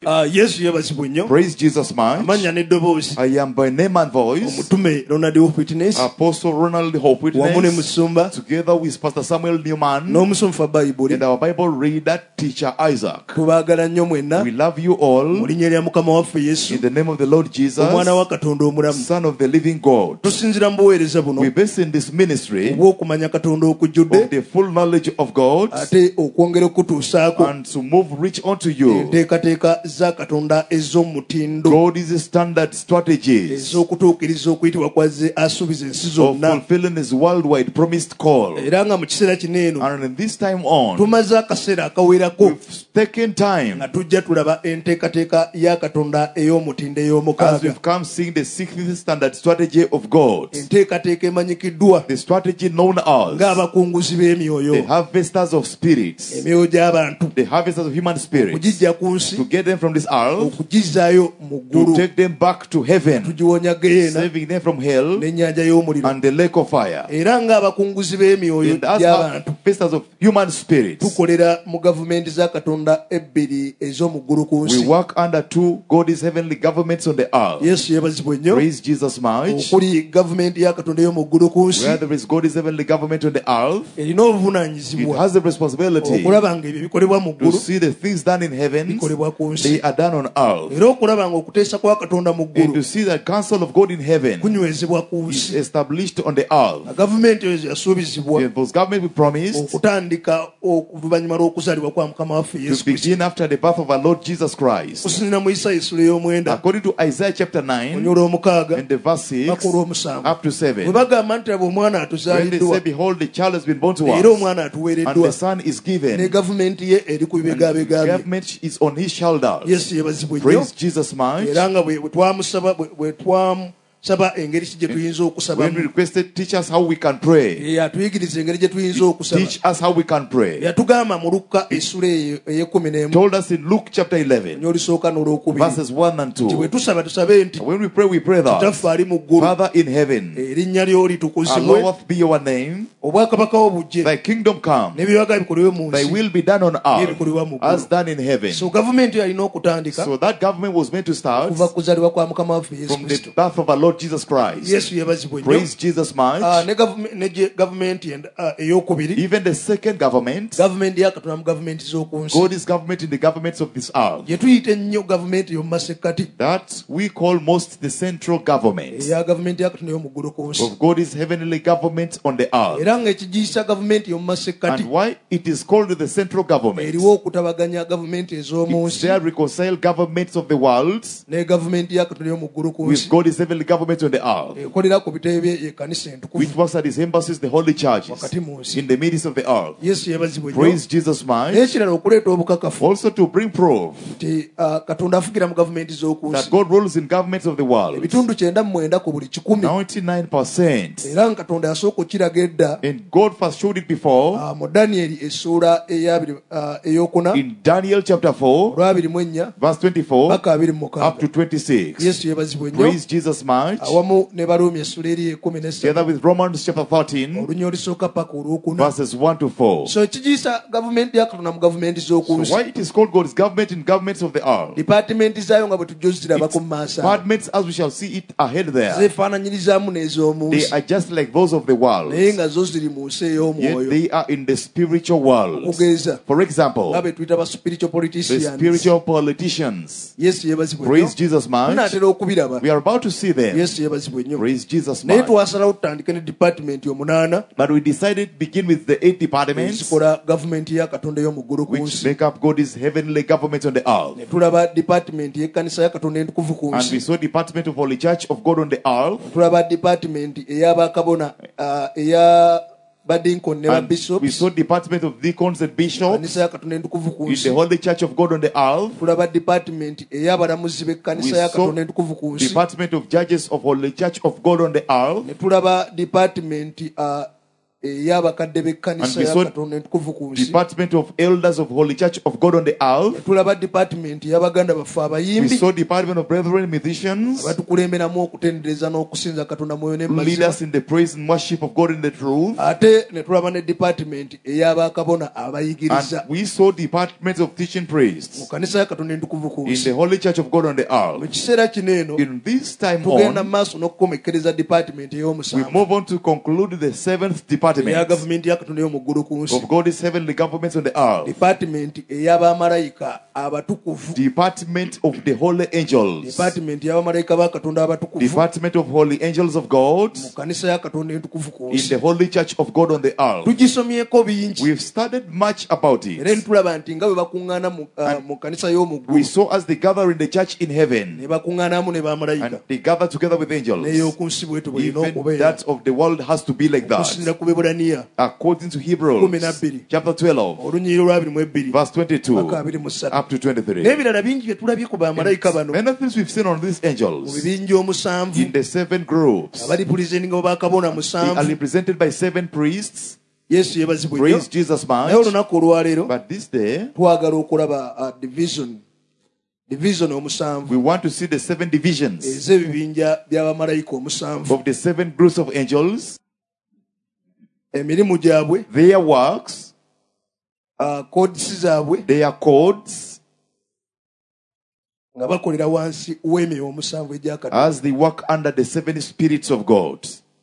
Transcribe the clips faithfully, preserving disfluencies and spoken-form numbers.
Ah, Yesu yabazibwe nnyo. Praise Jesus much. Amanya n'eddoboozi. I am by name and voice Omutume Ronald Hope Witness. Apostle Ronald Hope Wamu ne Witness, Musumba. together with Pastor Samuel Newman N'omusomesa Bayibuli. and our Bible reader, Teacher Isaac. Tubaagala nnyo mwenna. We love you all Mu linnya lya Mukama waffe Yesu. in the name of the Lord Jesus, Omwana wa Katonda omulamu. Son of the living God. Tusinzira mu buweereza buno. We base in this ministry Obw'okumanya Katonda okujjudde. of the full knowledge of God Ate okwongera okutuusaako. and to move rich unto you. Enteekateeka za Katonda ez'omutindo. God is standard strategies Ez'okutuukiriza okuyitibwa kwazze asuubiza ensi of zonna. fulfilling his worldwide promised call. Era nga mu kiseera kino eno And in this time on, tumaze akaseera akawerako we've taken time nga tujja tulaba enteekateeka ya Katonda ey'omutindo as ey'omukaaga. we've come seeing the sixth standard strategy of God. Enteekateeka emanyikiddwa The strategy known as ng'abakunguzi the b'emyoyo, harvesters of spirits, emyoyo gy'abantu, the harvesters of human spirits, okugijja ku nsi, to get them from this earth, okugizzaayo mu to ggulu, take them back to heaven, tugiwonya geyeena saving them from hell n'ennyanja y'omuliro. and the lake of fire. Era ng'abakunguzi b'emyoyo And as gy'abantu harvesters of human spirits, tukolera mu gavumenti za Katonda ebbiri ez'omu ggulu ku we nsi. work under two God's heavenly governments on the earth. Yesu yeebazibwe nnyo. Praise Jesus much. Okuli gavumenti ya Katonda ey'omu ggulu ku nsi Where there is God's heavenly government on the earth, erina it obuvunaanyizibwa has the responsibility okulaba ng'ebyo bikolebwa mu to ggulu see the things done in heaven, bikolebwa ku nsi, they are done on earth. era okulaba ng'okuteesa kwa Katonda mu And ggulu to see the counsel of God in heaven kunywezebwa ku is nsi. established on the earth. Gavumenti ezo yasuubizibwa And those government we promised okutandika oluvannyuma lw'okuzaalibwa kwa Mukama waffe to Yesu Kristo. begin after the birth of our Lord Jesus Christ. Kusinziira mu Isaaya essula ey'omwenda According to Isaiah chapter nine onyoola omukaaga and the verse six paka olw'omusanvu, up to bwe seven, bagamba nti abo omwana when they atuzaaliddwa say, behold, the child has been born to era us, omwana and atuweereddwa, the son is ne given, gavumenti ye eri ku and the bibegaabega bye. government is on his shoulders. Yesu yeebazibwe nnyo. Praise Jesus much. Era nga bwe bwe twamusaba bwe- bwe twamusaba engeri ki gye tuyinza When we okusabamu, requested, teach us how we can pray. Eh, atuyigiriza engeri gye tuyinza okusaba. Teach us how we can pray. Yatugamba mu Luka essula eyo ey'ekkumi n'emu Told us in Luke chapter eleven, n'olusooka n'olwokubiri verses one and nti bwe two. tusaba tusabe nti When we pray, we pray that, Kitaffe ali mu ggulu, Father in heaven, erinnya lyo litukuzibwe, hallowed be your name, obwakabaka wo bujje, thy kingdom come, n'ebyabagala bikolebwe mu thy nsi will be done on earth ebikolebwa mu as ggulu. done in heaven. So gavumenti yalina okutandika So that government was meant to start kuva ku kuzaalibwa kwa Mukama waffe Yesu from the Kristo. birth of our Lord Jesus Christ. Yesu yeebazibwe nnyo. Praise Jesus Ah, much. ne gavume- ne gye gavumenti end- ah, ey'okubiri, Even the second government, gavumenti ya Katonda mu gavumenti z'oku nsi, God is government in the governments of this earth. gye tuyita ennyo gavumenti ey'omu masekkati, That we call most the central government eya gavumenti ya Katonda ey'omu ggulu ku nsi. of God is heavenly government on the earth. Era ng'ekigiyisa gavumenti ey'omu masekkati, And why it is called the central government? eriwo okutabaganya gavumenti ez'omu It's nsi there reconcile governments of the world ne gavumenti ya Katonda ey'omu ggulu ku with nsi, God is heavenly government on the earth, ekolera ku bitebe bye ekkanisa entukuvu which works at his embassies, the holy churches, wakati mu nsi. in the midst of the earth. Yesu yeebazibwe nnyo. Praise Jesus much. N'ekirala okuleeta obukakafu Also to bring proof nti ah, Katonda afugira mu gavumenti z'oku that nsi, God rules in governments of the world. ebitundu kyenda mu mwenda ku buli kikumi, ninety-nine percent. era nga Katonda yasooka okiraga edda And God first showed it before ah, mu Danyeri essuula eyabiri ah, ey'okuna in Daniel chapter four, olwabiri mu ennya verse twenty-four paka abiri mu up mukaaga. to twenty-six. Yesu yeebazibwe nnyo. Praise Jesus much. Awamu ne Baruumi essuula eri ekumi n'essatu Together with Romans chapter thirteen, olunya olusooka paka olwokuna. verses one to four. So ekigiyisa gavumenti ya Katonda mu gavumenti z'oku So nsi, why it is called God's government in governments of the earth? dipaatimenti zaayo nga bwe tujja ozirabako mu maaso ago, Departments, as we shall see it ahead there, zeefaananyirizaamu n'ez'omu they nsi, are just like those of the world, naye nga zo ziri mu nsi yet ey'omwoyo. they are in the spiritual world. Okugeeza For nga example, be tuyita ba spiritual the politicians. spiritual politicians. Yesu yeebazibwe nnyo. Praise Jesus much. Tunaatera okubiraba. We are about to see them. Yesu yeebazibwe nnyo. Praise Jesus Naye much. twasalawo tutandike ne dipaatimenti omunaana But we decided to begin with the eight departments ezikola gavumenti ya Katonda ey'omu ggulu ku which nsi. make up God's heavenly government on the earth. Ne tulaba dipaatimenti y'ekkanisa ya Katonda entukuvu ku And we nsi. saw Department of Holy Church of God on the earth. Tulaba dipaatimenti ey'abakabona ah, eya badinkoni ne And we babishops, saw Department of Deacons and Bishops ekkanisa ya Katonda entukuvu ku in the nsi. Holy Church of God on the earth. Tulaba dipaatimenti ey'abalamuzi b'ekkanisa We ya saw Katonda entukuvu ku nsi. Department of Judges of Holy Church of God on the earth. Ne tulaba dipaatimenti ah, ey'abakadde And b'ekkanisa we ya saw Katonda entukuvu ku nsi. department of elders of Holy Church of God on the earth. Tulaba department y'abaganda baffe We abayimbi saw department of brethren musicians, abatukulemberamu okutendereza n'okusinza Katonda mwoyo lead n'emazima. us in the praise and worship of God in the truth. Ate ne tulaba ne department ey'abakabona abayigiriza And we saw departments of teaching mu priests kanisa ya Katonda entukuvu ku in nsi. the Holy Church of God on the Mu earth. kiseera kino eno In this time tugenda on, mu maaso n'okukomekkereza department we ey'omusanvu move on to conclude the seventh eya department gavumenti ya Katonda ey'omu ggulu ku nsi. of God's heavenly governments on the earth. Department ey'abamalayika abatukuvu. Department of the holy angels. Department y'abamalayika ba Katonda abatukuvu Department of holy angels of God mu kanisa ya Katonda entukuvu ku in nsi. the holy church of God on the earth. Tugisomyeko bingi We've studied much about era it. ne tulaba nti nga bwe bakuŋŋaana mu, uh, mu kanisa y'omu We ggulu saw as they gather in the church in ne heaven, bakuŋŋaanamu ne and bamalayika they gather together with angels. n'ey'oku nsi bwetyo bw'erina Even okubeera that of the world has to be like okusinziira that. ku Beburaniya According to Hebrews kumi na bbiri chapter twelve, olunyiriro lwa abiri mu ebbiri verse twenty-two paka abiri mu ssatu up to twenty-three. n'ebirala bingi bye tulabye ku bamalayika bano Many things we've seen on these mu angels bibinja omusanvu in the seven groups. abali pulizendinga bwe bakabona They are musanvu. represented by seven priests. Yesu yeebazibwe nnyo. Praise Jesus Naye much. olunaku olwaleero But this day, twagala okulaba uh, division division omusanvu we want to see the seven divisions ez'ebibinja by'abamalayika omusanvu, of the seven groups of angels, emirimu gyabwe, their works, uh, kodisi zaabwe, their codes, nga bakolera wansi w'emyoyo omusanvu egya Katonda. as they work under the seven spirits of God.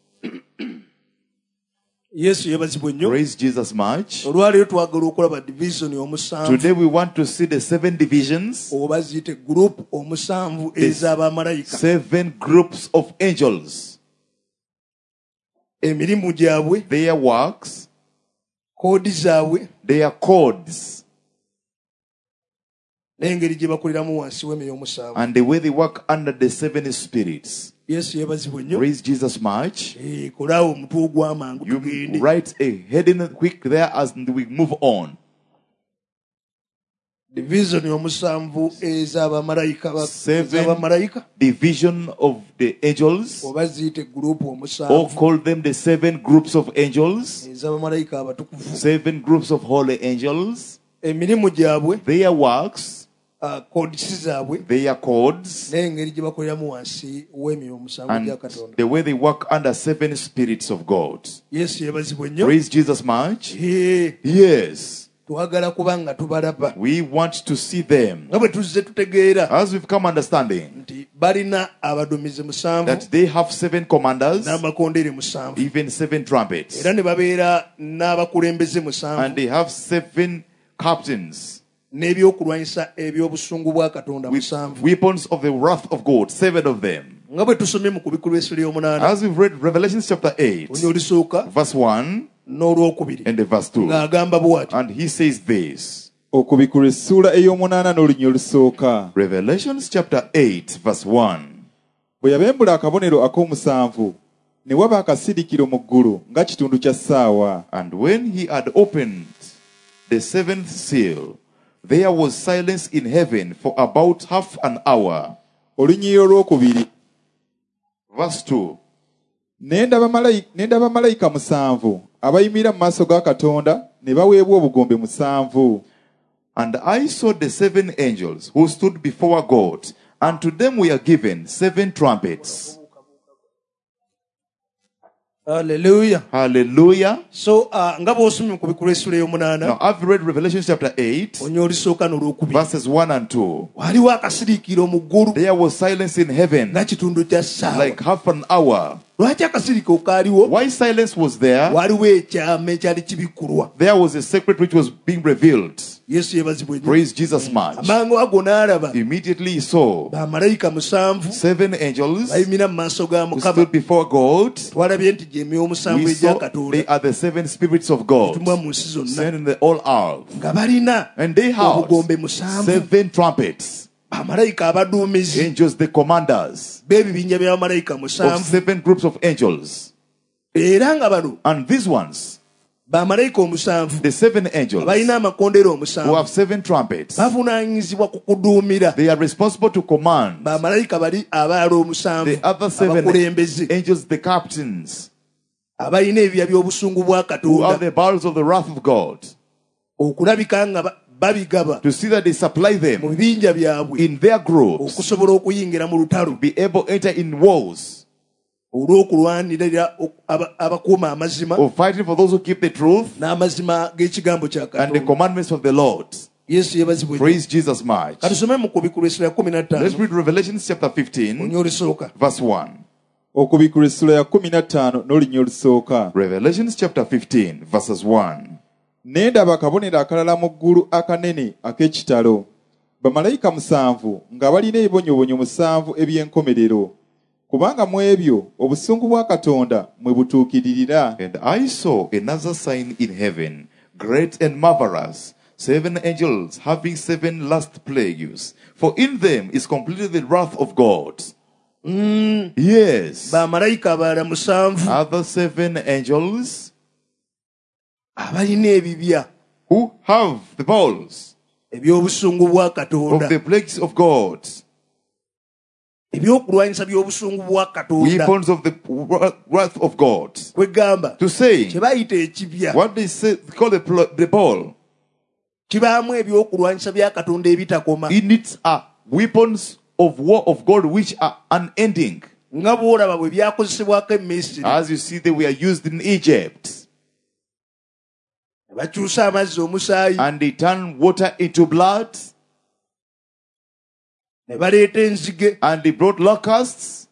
Yesu yeebazibwe nnyo. Praise Jesus much. Olwaleero twagala okulaba division omusanvu Today we want to see the seven divisions, oba ziyite group omusanvu ez'abamalayika, seven groups of angels, emirimu gyabwe, their works, koodi zaabwe their codes, n'engeri gye bakoleramu wansi w'emyoyo omusanvu. and the way they work under the seven spirits. Yesu yeebazibwe nnyo. Praise Jesus much. Eh, kolaawo omutwe ogw'amangu You tugende. write a heading quick there as we move on. Division omusanvu ez'abamalayika ba- Seven. ez'abamalayika Division of the angels, oba ziyite group or omusanvu call them the seven groups of angels, ez'abamalayika abatukuvu. seven groups of holy angels, Emirimu gyabwe, their works, uh, kodisi zaabwe their codes, n'engeri gye bakoleramu wansi w'emyoyo omusanvu and gya Katonda. the way they work under seven spirits of God. Yesu yeebazibwe nnyo. Praise Jesus much. Eh, Yes, twagala kuba nga tubalaba we want to see them. nga bwe tuzze tutegeera As we've come understanding nti balina abaduumizi musanvu that they have seven commanders, n'amakondeere musanvu, even seven trumpets, era ne babeera n'abakulembeze and musanvu they have seven captains n'ebyokulwanyisa eby'obusungu bwa Katonda with musanvu. weapons of the wrath of God, seven of them. Nga bwe tusomye mu kubikulu esula y'omunaana As we've read Revelation chapter eight, olunya olusooka verse one n'olwokubiri and the verse two, ng'agamba bw'ati: and he says this. okubikula essuula ey'omunaana n'olunya olusooka. Revelation chapter eight, verse one. Bwe yabembula akabonero ak'omusanvu ne waba akasirikiro mu ggulu nga kitundu kya ssaawa. And when he had opened the seventh seal, there was silence in heaven for about half an hour. Olunyiiro olwokubiri. Verse two. Ne ndaba malayika ne ndaba malayika musanvu abayimira mu maaso ga Katonda ne baweebwa obugombe musanvu. And I saw the seven angels who stood before God, and to them were given seven trumpets. Hallelujah. Hallelujah. So uh, nga bw'osomye mu kubikulu esula y'omunaana Now I've read Revelation chapter eight, olunya olusooka n'olwokubiri, verses one and two. waliwo akasiriikiro mu ggulu There was silence in heaven, nga kitundu kya ssaawa. like half an hour. Lwaki akasiriikiro kaaliwo? Why silence was there? Waliwo ekyama ekyali kibikkulwa. There was a secret which was being revealed. Yesu yeebazibwe nnyo. Praise Jesus much. Amangu ago n'alaba Immediately he saw bamalayika musanvu seven angels bayimira mu maaso ga who Mukama. stood before God. Twalabye nti gy'emyoyo omusanvu We egya saw Katonda they are the seven spirits of God etumwa mu nsi zonna, sent in the all earth. nga balina And they have obugombe musanvu. seven trumpets. Bamalayika abaduumizi Angels, the commanders b'ebibinja by'abamalayika of musanvu, seven groups of angels. era nga bano And these ones, bamalayika omusanvu the seven angels balina amakondeere who omusanvu, have seven trumpets, bavunaanyizibwa ku kuduumira they are responsible to command bamalayika bali abaala omusanvu the other seven abakulembeze. angels, the captains abalina ebibya by'obusungu bwa who have Katonda the bowels of the wrath of God, okulabika nga ba- babigaba to see that they supply mu them bibinja byabwe in their groups, okusobola okuyingira mu lutalo be able to enter in wars olw'okulwanirira ok- aba- abakuuma amazima of fighting for those who keep the truth n'amazima g'ekigambo kya and the Katonda. commandments of the Lord. Yesu yebazibwe. Praise Jesus much. Katusome mu kubikula essula ya kumi na Let's ttaano read Revelation chapter fifteen, olunya olusooka. verse one. okubikula essula ya kumi na ttaano n'olunya olusooka. Revelation chapter fifteen, verses one. Ne ndaba akabonero akalala mu ggulu akanene ak'ekitalo, bamalayika musanvu nga balina ebibonyoobonyo musanvu eby'enkomerero, kubanga mu ebyo obusungu bwa Katonda mwe butuukiririra. And I saw another sign in heaven, great and marvelous, seven angels having seven last plagues, for in them is completed the wrath of God. Yes. Bamalayika abalala musanvu Other seven angels abalina ebibya who have the bowls eby'obusungu bwa of Katonda, the plagues of God, ebyokulwanyisa by'obusungu bwa Katonda, weapons of the wrath of God, kwegamba to say kye bayita ekibya what they say call the, pl- the bowl. kibaamu ebyokulwanyisa bya Katonda ebitakoma, In it are weapons of war of God which are unending. nga bw'olaba bwe byakozesebwako e Misiri. As you see, they were used in Egypt. Ne bakyusa amazzi omusaayi, And they turn water into blood. ne baleeta enzige, And they brought locusts.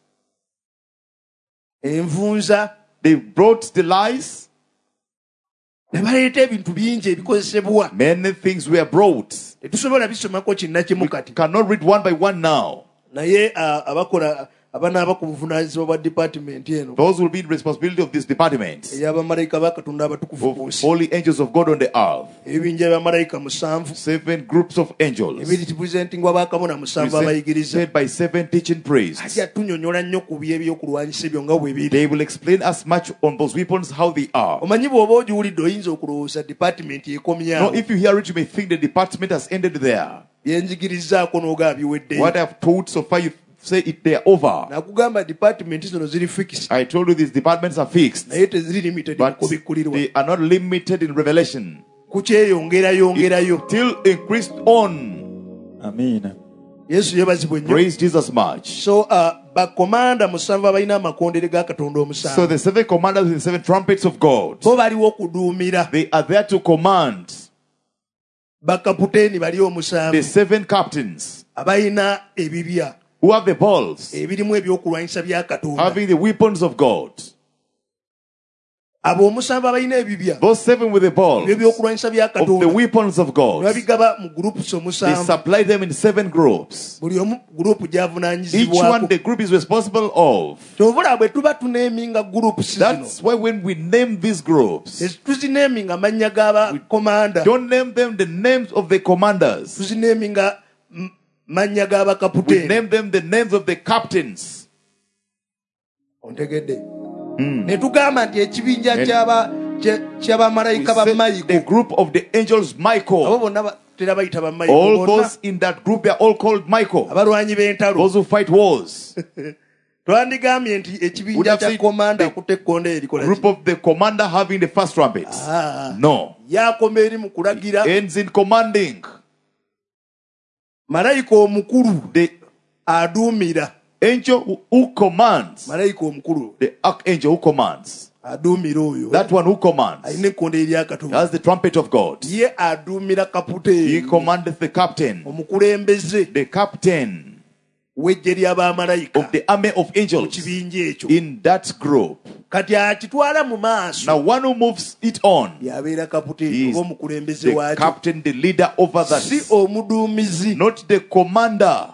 envunza, They brought the lice. ne baleeta ebintu bingi ebikozesebwa. Many things were brought. Tetusobola bisomako kinnakimu kati, Cannot read one by one now. naye ah, abakola abanaaba ku buvunaanyizibwa bwa dipaatimenti eno Those will be in responsibility of this department. ey'abamalayika ba Katonda abatukuvu ku Of nsi. holy angels of God on the earth. Ebibinja by'abamalayika musanvu Seven groups of angels. ebiri representingwa bakabona musanvu abayigiriza. Represented by seven teaching priests. Ajja tunyonyola nnyo ku by'ebyokulwanyisa ebyo nga bwe biri. They will explain as much on those weapons how they are. Omanyi bw'oba ogiwulidde oyinza okulowooza dipaatimenti Now, ekomyawo. if you hear it, you may think the department has ended there. Byenzigirizaako n'ogaa biweddeyo. What I've told so far, you say it they are over. Nakugamba dipaatimenti zino ziri fixed, I told you these departments are fixed, naye teziri limited mu but kubikkulirwa. they are not limited in revelation. Kukyeyongerayongerayo. Still increased on. Amiina. Yesu yeebazibwe nnyo. Praise Jesus much. So uh, bakomanda musanvu abalina amakondere ga Katonda So omusanvu the seven commanders with the seven trumpets of God, bo baliwo okuduumira. they are there to command. Bakaputeeni bali The omusanvu seven captains abalina ebibya who have the balls, ebirimu ebyokulwanyisa bya Katonda. having the weapons of God. Abo omusanvu abalina ebibya Those seven with the balls ebyokulwanyisa bya of the Katonda weapons of ne God, babigaba mu groups they omusanvu. supply them in seven groups. Buli omu gurupu Each one gy'avunaanyizibwako. the group is responsible of. Kyovula bwe tuba tuneeminga groups zino That's why when we name these groups, tetuzineeminga mannya g'abakomanda, don't name them the names of the commanders. tuzineeminga m- mannya We g'abakaputeeni. name them the names of the captains. Ontegedde? Ne tugamba nti ekibinja And- ky'aba- kye- We ky'abamalayika ba say the Michael, group of the angels abo Michael. bonna ba- tera bayita ba Michael All bonna, those in that group, they are all called Michael. abalwanyi b'entalo. Those who fight wars. Twandigambye nti Would ekibinja have kya said komanda the akutte ekkonda erikola Group of the commander having the first trumpets. Ah. No. yakoma eri mu kulagira. Ends in commanding. Malayika omukulu The aduumira. angel who, who commands. Malayika omukulu The archangel who commands. aduumira oyo That one who commands. alina ekkonda erya Katonda. That's the trumpet of God. Ye aduumira He kaputeeni commandeth the captain. omukulembeze The captain w'eggye ly'abamalayika of the army of mu angels kibinja ekyo. in that group. Kati akitwala mu maaso Now one who moves it on yabeera kaputeeni He is oba omukulembeze the waakyo, captain, the leader over that. si omuduumizi. Not the commander.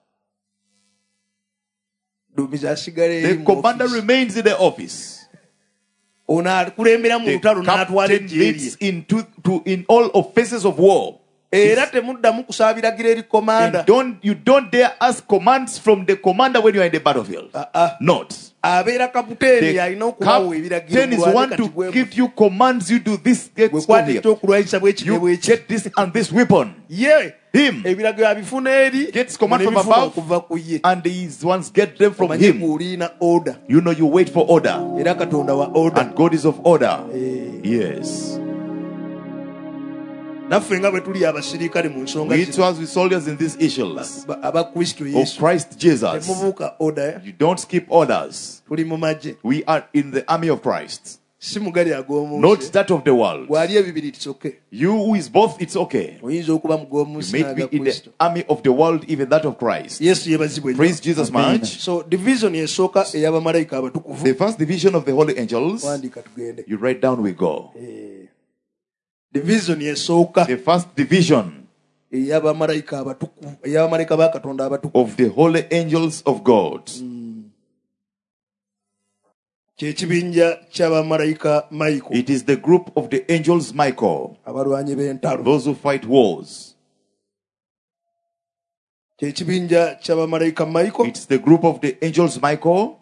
Duumizi asigala eri The mu commander office. remains in the office. Ono akulembera mu The lutalo n'atwala captain eggye leads lye. into to in all offenses of war. Era temuddamu kusaba biragiro eri komanda. And don't you don't dare ask commands from the commander when you are in the battlefield. Ah, ah. Not. Abeera kaputeeni The alina okubawa ebiragiro captain is mulwane one kati to bwe give you commands. You do this. Get bwe kwata here. ekyokulwanyisa bw'ekire You bw'eki. get this and this weapon. Ye him. ebiragiro abifuna eri Gets command from nebifuna above. okuva ku ye. And these ones get them from Omanye him. ng'olina order You know, you wait for order. era Katonda wa order. And God is of order. Eh, Yes. naffe nga bwe tuli abasirikale mu nsonga We zino, too, as we soldiers in these issues ba- aba Kristo of Yesu Christ Jesus, temubuuka order, you don't skip orders. tuli mu magye, We are in the army of Christ, si mugali ag'omu not nsi. that of the world. Bw'ali ebibiri kisoke, You who is both, it's okay. oyinza okuba mu g'omu You nsi may n'aga be in the Kristo. army of the world, even that of Christ. Yesu yeebazibwe nnyo. Praise Jesus Amen. much. So division esooka ey'abamalayika abatukuvu, The first division of the holy angels, wandiika tugende. you write down, we go. Eh, division esooka The first division ey'abamalayika abatukuvu, ey'abamalayika ba Katonda abatukuvu, of the holy angels of God. kye kibinja ky'abamalayika Michael, It is the group of the angels Michael, abalwanyi b'entalo. those who fight wars. Kye kibinja ky'abamalayika Michael, It's the group of the angels Michael,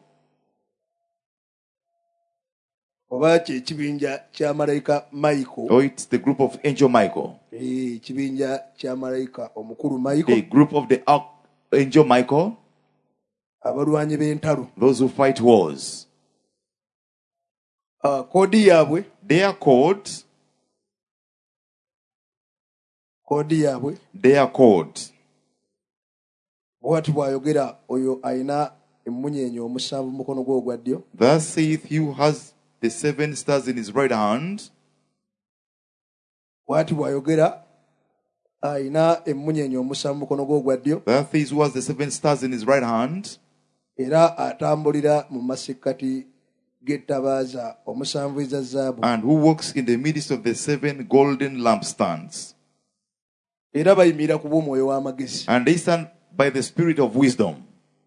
oba kye kibinja kya malayika Michael, or it's the group of angel Michael, eh, ekibinja kya malayika omukulu the Michael, group of the archangel Michael, abalwanyi b'entalo. those who fight wars. Ah, koodi yaabwe Their code, koodi yaabwe their code. bw'ati bw'ayogera oyo alina emmunyeenye omusanvu mu mukono gwe ogwa ddyo. Thus saith he who has the seven stars in his right hand. Bw'ati bw'ayogera alina emmunyeenye omusanvu mu mukono gwe ogwa ddyo, That is who has the seven stars in his right hand, era atambulira mu masekkati g'ettabaaza omusanvu eza zaabu, and who walks in the midst of the seven golden lampstands. era bayimirira ku bw'omwoyo w'amagezi. And they stand by the spirit of wisdom.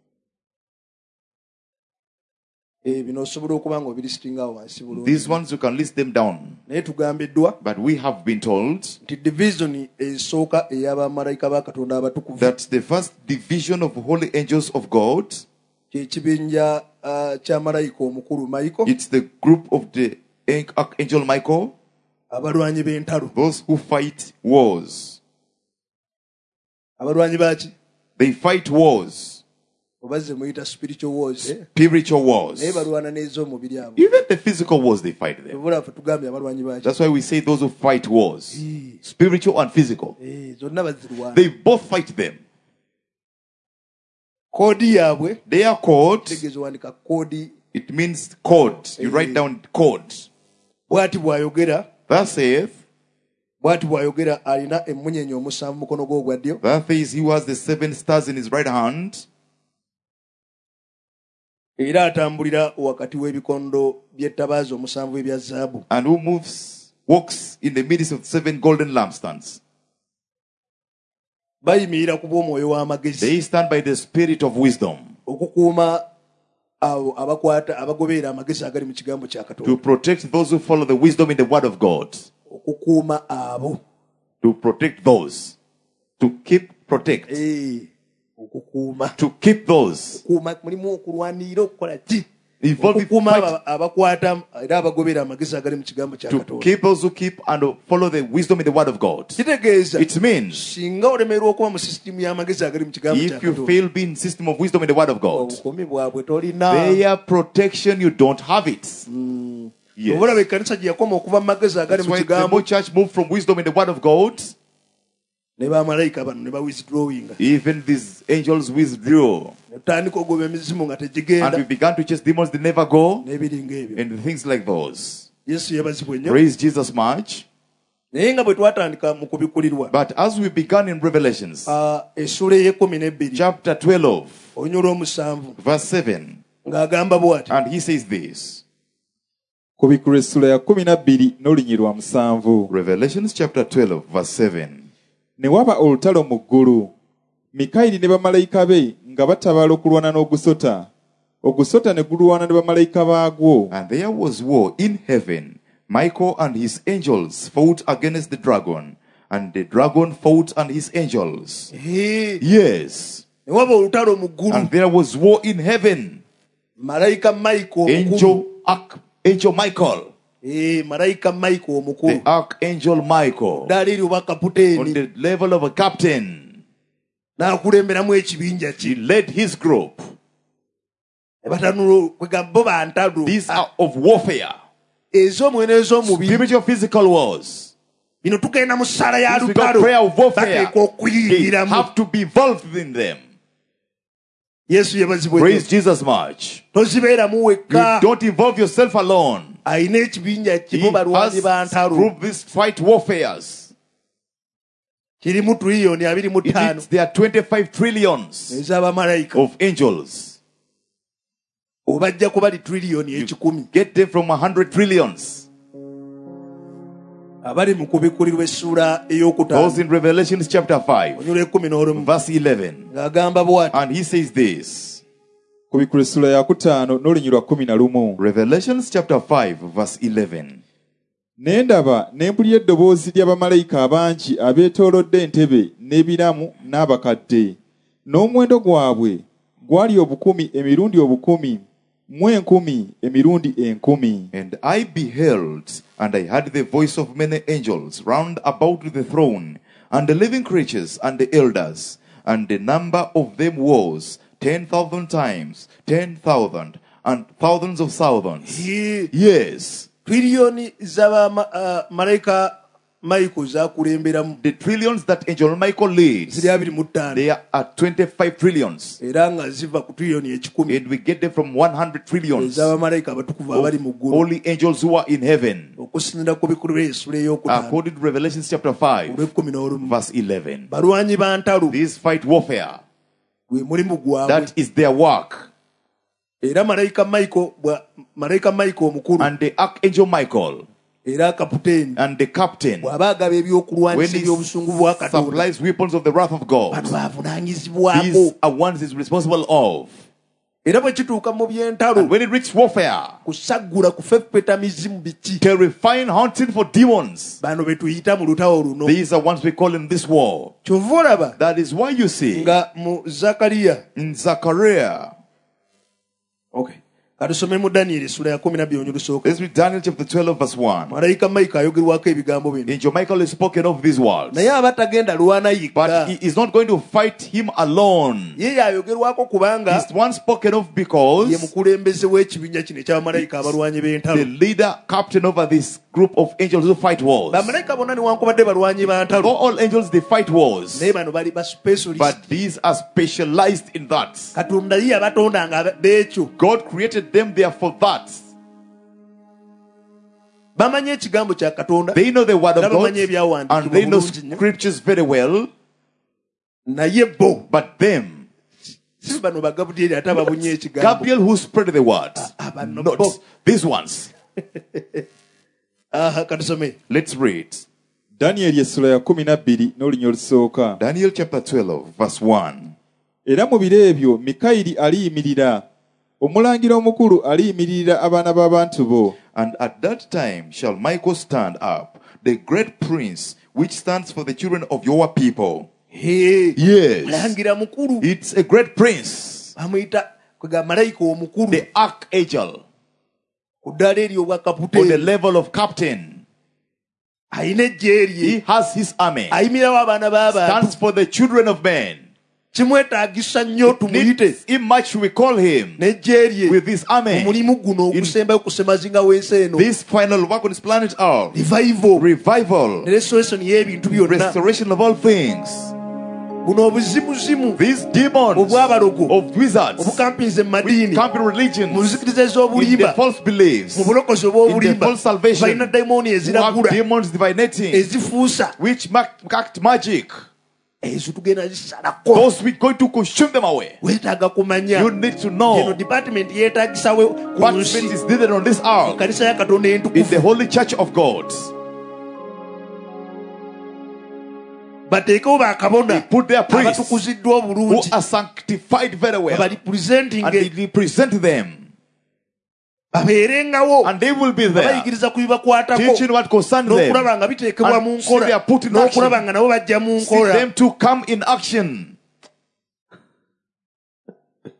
Eh, bino osobola okuba nga obirisitinga awo wansi bulungi. These ones, you can list them down. Naye tugambiddwa But we have been told nti division esooka ey'abamalayika ba Katonda abatukuvu, that the first division of holy angels of God, kye kibinja uh, kya malayika omukulu Michael, it's the group of the archangel Michael, abalwanyi b'entalo. those who fight wars. Abalwanyi baki? They fight wars, Oba ze muyita spiritual wars, eh? spiritual wars. Naye balwana n'ez'omubiri abo. Even the physical wars, they fight them. Ebula ffe tugambye abalwanyi baki? That's why we say those who fight wars, spiritual and physical. Eh, zonna bazirwana. They both fight them. Koodi yaabwe, They are called, tegeeza wandika koodi, it means code. You write down code. bw'ati bw'ayogera, That saith, bw'ati bw'ayogera alina emmunyeenye omusanvu mu mukono gwe ogwa ddyo, that is, he who has the seven stars in his right hand, era atambulira wakati w'ebikondo by'ettabaaza omusanvu ebya zaabu. and who moves, walks in the midst of seven golden lampstands. Bayimirira ku bw'omwoyo w'amagezi They stand by the spirit of wisdom okukuuma abo abakwata abagoberera amagezi agali mu kigambo kya to Katonda, protect those who follow the wisdom in the word of God. okukuuma abo, To protect those. To keep, protect. eh, okukuuma, To keep those. okukuuma mulimu okulwanirira okukola ki? Involving Okukuuma fight. abo abakwata era abagoberera amagezi agali mu kigambo kya To Katonda. keep those who keep and follow the wisdom in the word of God. Kitegeeza It means singa olemerwa okuba mu sisitimu y'amagezi agali mu kigambo kya if you Katonda, fail being system of wisdom in the word of God, obukomi bwabwe tolina. their protection, you don't have it. Obulaba Yes. ekkanisa gye yakoma okuva mu magezi agali That's mu why the kigambo, more church moved from wisdom in the word of God, ne bamalayika bano ne bawithdrawinga, even these angels withdrew. ne tutandika ogoba emizimu nga And tegigenda, we began to chase demons, they never go. n'ebiringa ebyo. And things like those. Yesu yabazibwe nnyo. Praise Jesus much. Naye nga bwe twatandika mu kubikulirwa, But as we began in Revelations, ah, essula ey'ekkumi n'ebbiri chapter twelve, olunywa olw'omusanvu verse seven, ng'agamba bw'ati, and he says this. Kubikulwa essula ya kumi na bbiri n'olunyi lwa musanvu. Revelations chapter twelve, verse seven. Ne waba olutalo mu ggulu, Mikayiri ne bamalayika be nga batabaala okulwana n'ogusota. Ogusota ne gulwana ne bamalayika baagwo. And there was war in heaven. Michael and his angels fought against the dragon, and the dragon fought and his angels. Eh, Yes. ne waba olutalo mu ggulu, And there was war in heaven. malayika Michael omukulu Angel, Arch- Angel Michael Eh, malayika Michael omukulu. The archangel Michael. Dali eri oba On kaputeni. the level of a captain. N'akulemberamu ekibinja He kye. led his group. Batanulo kwegamba bo bantalu. These are of warfare. Ez'omwoyo n'ez'omubiri. Spiritual physical wars. Bino tugenda mu ssala ya This we got lutalo. prayer of warfare. Bateekwa They okuyingiramu. have to be involved in them. Yesu yebazibwe. Praise Jesus much. Tozibeeramu You wekka. don't involve yourself alone. Ayina ekibinja He kimu balwanyi has bantalu. proved this fight warfares. Kirimu triliyoni abiri mu It ttaano is, there are twenty-five trillions ez'abamalayika. of angels. Obajja kuba li triliyoni ekikumi. Get them from a hundred trillions. Abali mu kubikkulirwa essuula Those ey'okutaano. in Revelation chapter five, Onyula ekkumi n'olumu. verse eleven. Ng'agamba bw'ati. And he says this. Kubikkula essula ya kutaano n'olunyirwa lwa kumi na lumu. Revelation chapter five, verse eleven. Ne ndaba ne mpulira eddoboozi ly'abamalayika abangi abeetoolodde entebe n'ebiramu n'abakadde. N'omuwendo gwabwe gwali obukumi emirundi obukumi mu enkumi emirundi enkumi. And I beheld, and I heard the voice of many angels round about the throne, and the living creatures, and the elders, and the number of them was ten thousand times, ten thousand, and thousands of thousands. Ye- Yes, triliyoni z'abamalayika Michael z'akulemberamu the trillions that angel Michael leads, ziri abiri mu ttaano. they are at twenty-five trillions. Era nga ziva ku triliyoni ekikumi And we get them from one hundred trillions. ez'abamalayika abatukuvu abali mu ggulu. Holy angels who are in heaven. Okusinira ku bikulu by'essula ey'okutaano According to Revelation chapter five, olw'ekkumi n'olumu. verse eleven. Balwanyi ba ntalo This fight warfare, gwe mulimu gwabwe. that is their work. Era malayika Michael bwa malayika Michael omukulu And the archangel Michael era kaputeni and the captain, bw'aba agaba when ebyokulwanyisa he eby'obusungu bwa Katonda, supplies weapons of the wrath of bano God, bavunaanyizibwako. these are ones he's responsible of. Era bwe kituuka mu by'entalo And when it reaches warfare, kusaggula kufeppeta mizimu biki terrifying hunting for demons, bano be tuyita mu lutawo luno. these are ones we call in this war. Kyova olaba That is why you see nga mu Zakariya. in Zechariah, Okay. Katusome mu Daniel essula ya kumi na bbiri olusoka. let's read Daniel chapter twelve, verse one. Malayika Michael ayogerwako ebigambo bino. Angel Michael is spoken of these words, Naye aba tagenda lwana but yekka. he is not going to fight him alone. Ye yayogerwako kubanga He's one spoken of ye because mukulembeze w'ekibinja kino eky'abamalayika abalwanyi the b'entalo. leader, captain over this group of angels who fight wars. Bamalayika bonna newankubadde balwanyi ba For ntalo, all angels, they fight wars, naye bano bali ba specialist. but these are specialized in that. Katonda ye yabatonda nga beekyo. God created them there for that. Bamanyi ekigambo kya Katonda, They know the word of era God, bamanyi ebyawandiikibwa and they know bulungi nnyo. scriptures very well, Naye bo but them, si bano ba Gabudyeri ate ababunye ekigambo. Gabriel who spread the word, Ah, ah, no, not bo. these ones. Aha, katusome. Let's read Danyeri essula ya kumi na bbiri n'olunyirwa olusooka. Daniel chapter twelve, verse one. Era mu biro ebyo Mikayiri aliyimirira, omulangira omukulu aliyimirira abaana b'abantu bo. And at that time shall Michael stand up, the great prince, which stands for the children of your people. Hey, Yes, mulangira mukulu. it's a great prince, Bamuyita kwega malayika omukulu the archangel, ku ddala eryo obwa on the kaputeni. level of captain. Ayina ejje He erye. has his army, Ayimirawo abaana b'abantu. stands for the children of men. Kimwetaagisa nnyo tumuyite Needs him much we call him n'ejje erye with his army. omulimu guno ogusembayo ku semazinga w'ensi eno. This final work on this planet Earth, Revival revival, ne restoration y'ebintu byonna. restoration of all things. Buno obuzimuzimu These demons obw'abalogo of wizards, obukampinze mu madiini, camping mu religions, nzikiriza in the ez'obulimba, false beliefs, mu bulokozi in the obw'obulimba, false salvation, balina dayimooni who have eziragula demons divinating, ezifuusa, which ma- act magic. ezo tugenda zisalako. Those we're going to consume them away. Weetaaga kumanya You need to eno know department yeetaagisa we ku what nsi is needed on this earth kanisa ya Katonda in the entukuvu holy church of God. bateekewo bakabona They put their priests abatukuziddwa who obulungi are sanctified very well, abalipresenting and they represent them, babeerengawo and they will be there bayigiriza ku bibakwatako teaching what concerns them, n'okulaba nga biteekebwa mu and see they are nkola put in n'okulaba action. nga nabo bajja mu See nkola. them to come in action.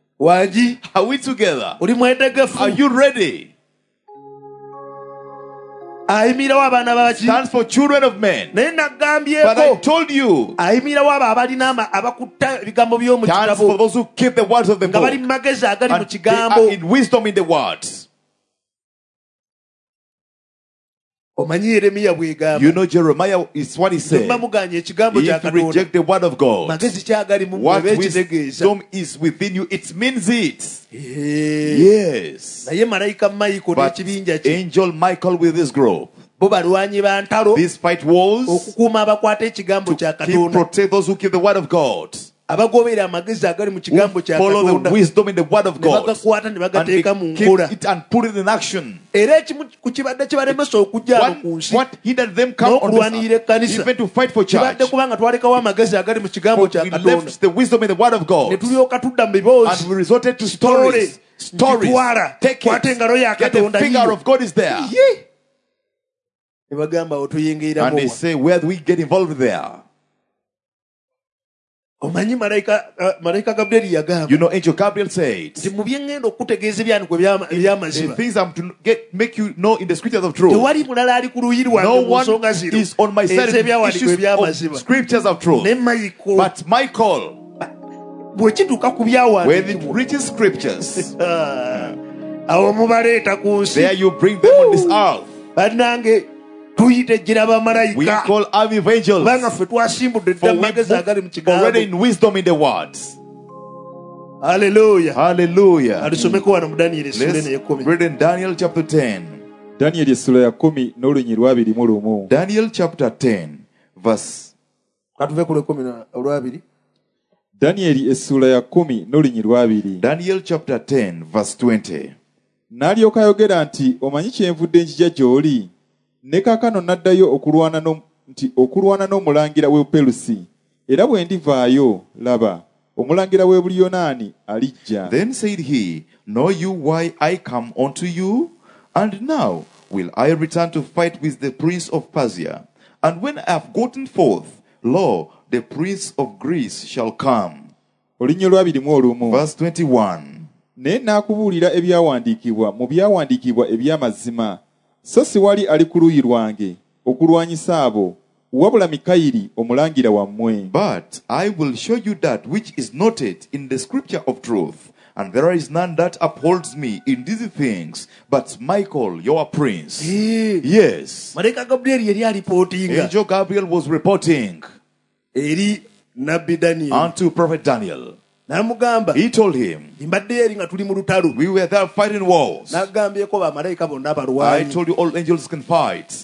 Wangi Are we together? oli mwetegefu? Are you ready? ayimirawo abaana baki stands for children of men. naye But I nagambyeko told you, ayimirawo abo abalina ama- abakutta ebigambo by'omu stands for kitabo those who keep the words of the nga book. bali mu magezi agali mu And they kigambo. are in wisdom in the words. Omanyi Yeremiya bw'egamba You know Jeremiah is what he said. mba muganye ekigambo kya If you Katonda reject the word of God, magezi kyagali mu what mmwe ekitegeeza. wisdom is within you, it means it. Eh, Yes. naye malayika Michael But n'ekibinja kye angel Michael with his group, bo balwanyi ba ntalo this fight was okukuuma abakwata ekigambo kya to keep, Katonda protect those who keep the word of God, abagobera amagezi agali mu who kigambo kya follow the Katonda wisdom in the word of ne God, bagakwata ne and bagateeka mu they keep nkola. it and put it in action. Era ekimu ku kibadde kibalemesa okujja awo ku What, nsi what hindered them come on n'okulwanirira this ekkanisa earth, even to fight for church? kibadde kubanga twalekawo amagezi agali mu kigambo For kya we Katonda left the wisdom in the word of ne God, tulyoka tudda mu biboozi and we resorted to Story. stories. Stories. Ntitwala. Take Kwata engalo ya it. Get the Katonda finger yiyo. of God is there. Ye! ne bagamba awo tuyingiriramu And they wa. say, where do we get involved there? omanyi malayika uh, malayika Gabriel yagamba You know, Angel Gabriel said, nti mu bye ŋŋenda okutegeeza ebyandikwa ebyama- the ebyamazima things I'm to get, make you know in the scriptures of truth. tewali mulala ali ku luuyi No lwange mu one nsonga zino is on my side in ez'ebyawandiikwa issues ebyamazima of scriptures of truth. ne Michael But Michael, bwe kituuka ku when it byawandiikibwa reaches scriptures, ah, awo mubaleeta ku nsi there you bring them on this earth. bannange tuyite ejjira We bamalayika call army of angels. kubanga ffe twasimbudde For dda we magezi agali mu moved already kigambo. in wisdom in the words. Haleluya. Hallelujah. alisomeko wano mu Daniel essula Let's n'ey'ekkumi. read in Daniel chapter ten. Danyeri essula ya kumi n'olunyi lwabiri mu lumu. Daniel chapter ten, verse katuve ku lw'ekkumi na- olwabiri. Danyeri essula ya kumi n'olunyi lwabiri. Daniel chapter ten, verse twenty. N'alyoka ayogera nti omanyi kyenvudde njija gy'oli ne kaakano n'addayo okulwana no, nti okulwana n'omulangira w'e Perusi era bwe ndivaayo laba omulangira w'e Buliyonaani alijja. Then said he, Know you why I come unto you? And now will I return to fight with the prince of Persia. And when I have gotten forth, lo, the prince of Greece shall come. Olunya olwabiri mu olumu. Verse twenty-one. Naye n'akubuulira ebyawandiikibwa mu byawandiikibwa eby'amazima, so si wali ali ku luuyi lwange okulwanyisa abo, wabula Mikayiri omulangira wammwe. But I will show you that which is noted in the scripture of truth, and there is none that upholds me in these things, but Michael, your prince. Eh, Yes. malayika Gabriel yali alipootinga Angel Gabriel was reporting eri nabbi Daniel unto prophet Daniel. n'amugamba He told him, mbadde eri nga tuli mu lutalo we were there fighting wars. n'agambyeko bamalayika bonna I balwanyi told you all angels can fight,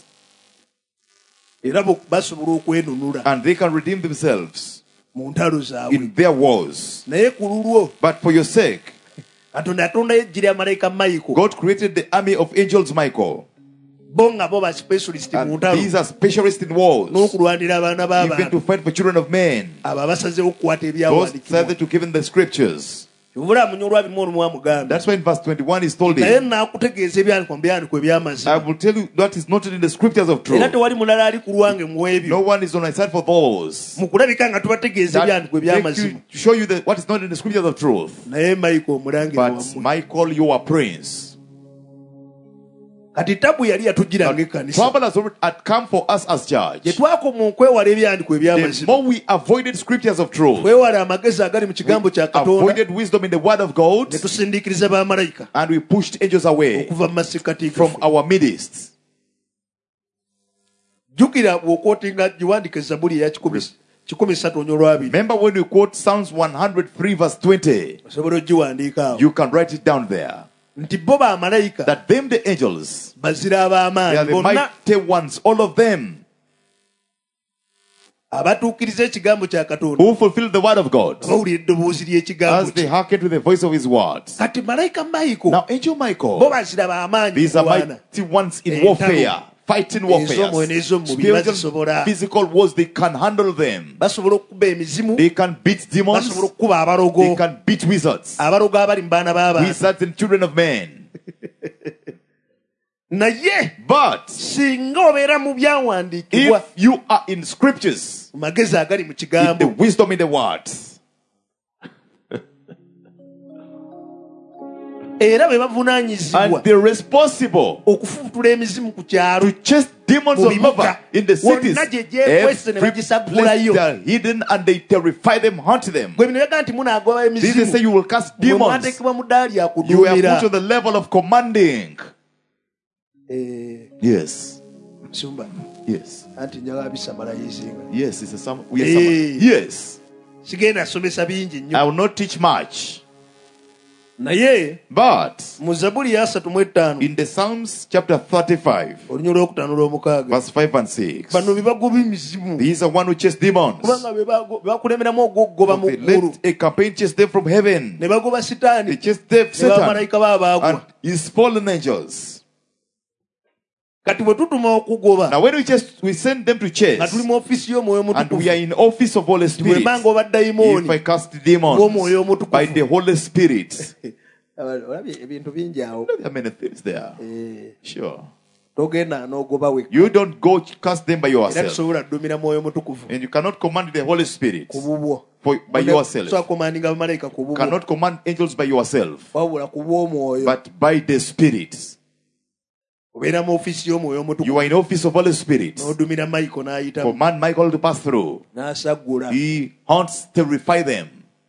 era bo- basobola okwenunula and they can redeem themselves mu ntalo zaabwe in their wars. naye ku lulwo But for your sake, katonda yatondayo ejjira ya malayika Michael God created the army of angels Michael. bo nga bo ba specialist mu And ntalo these are specialists in wars, n'okulwanira abaana even to b'abantu fight for children of men. abo abasazeewo okukwata Those ebyawandiikibwa decided to give in the scriptures. kyovula amunya olwabirimu olumu amugamba That's why in verse twenty-one he's told naye him, naakutegeeza ebyandikwa mu byandikwa I ebyamazima will tell you what is noted in the scriptures of era truth. tewali mulala ali ku lwange mu ebyo No one is on my side for those. mu kulabika nga tubategeeza That ebyandikwa make ebyamazima you, to show you the, what is not in the scriptures of truth. naye Michael omulangira But wammwe Michael, you are prince. kati tabu yali yatugira ng'ekkanisa Trouble has already had come for us as gye church. twakoma okwewala ebyandikwa The ebyamazima more we avoided scriptures of truth, twewala amagezi agali mu kigambo kya katonda avoided wisdom in the word of God, ne tusindiikiriza bamalayika and we pushed angels away okuva mu masikati from our midst. jjukira bw'okootinga giwandika ezzabuli eya kikumi kikumi ssatu onyo olwabiri Remember when we quote Psalms one hundred three verse twenty, osobola ogiwandiika awo you can write it down there. nti bo bamalayika That them, the angels, bazira they are ab'amaanyi the bonna mighty ones, all of them, abatuukiriza ekigambo kya katonda who fulfill the word of God, bawulira eddoboozi ly'ekigambo as they kye hearken to the voice of his words. kati malayika Michael Now, Angel bo Michael, bazira b'amaanyi these are kulwana mighty ones in Entalo. warfare, fighting warfare. Ez'omwoyo n'ez'omubiri Spiritual, bazisobola. physical wars, they can handle them. basobola okukuba emizimu They can beat demons, basobola okukuba abalogo they can beat wizards, abalogo abali mu baana b'abantu wizards and children of men. naye But singa obeera mu byawandiikibwa if you are in scriptures, mu magezi agali mu in the kigambo wisdom in the words, era be bavunaanyizibwa and they're responsible okufutula emizimu ku kyalo to chase demons Mu all over bibuga. in the cities. Wonna gye gyekwese ne Every bagisagulayo. place they are hidden and they terrify them, haunt them. gwe bino yaga nti munaagoba This is say emizimu you will cast Mwe demons. mwateekebwa mu ddaali ya You were kuduumira. put on the level of commanding. Eh, Yes. Sumba Yes. anti njala bisamalayizinga Yes. It's a some. We are Eh. some yes. sigenda somesa bingi I nnyo will not teach much, naye but mu Zabuli ya asatu mu etaano in the Psalms chapter thirty-five, olunya olwokutaano lw'omukaaga verse five and six, bano be bagoba emizimu these are one who chase demons. kubanga be bago- be bakulemeramu ogw'okugoba mu They ggulu let a campaign chase them from heaven. ne bagoba They sitaani chase them, ne Satan, bamalayika baabaagwa and his fallen angels. kati bwe tutuma okugoba Now, when we just we send them to chase, nga tuli mu ofiisi y'omwoyo and we omutukuvu are in office of Holy Spirit. bwembanga oba If I dayimooni cast demons ng'omwoyo omutukuvu by the Holy Spirit, olabye ebintu bingi awo there are many things there. Eh, Sure. togenda n'ogoba wekka You don't go cast them by era yourself, tusobola ddumira mwoyo mutukuvu and you cannot command the Holy Spirit ku bubwo for, by yourself. so akomandinga bamalayika ku bubwo Cannot command angels by yourself, wabula ku bw'omwoyo but by the Spirit. obeera mu ofiisi y'omwoyo omutukuvu You are in office of Holy Spirit. n'odumira mayiko n'ayitamu Command Michael to pass through. n'asaggula He haunts, terrify them.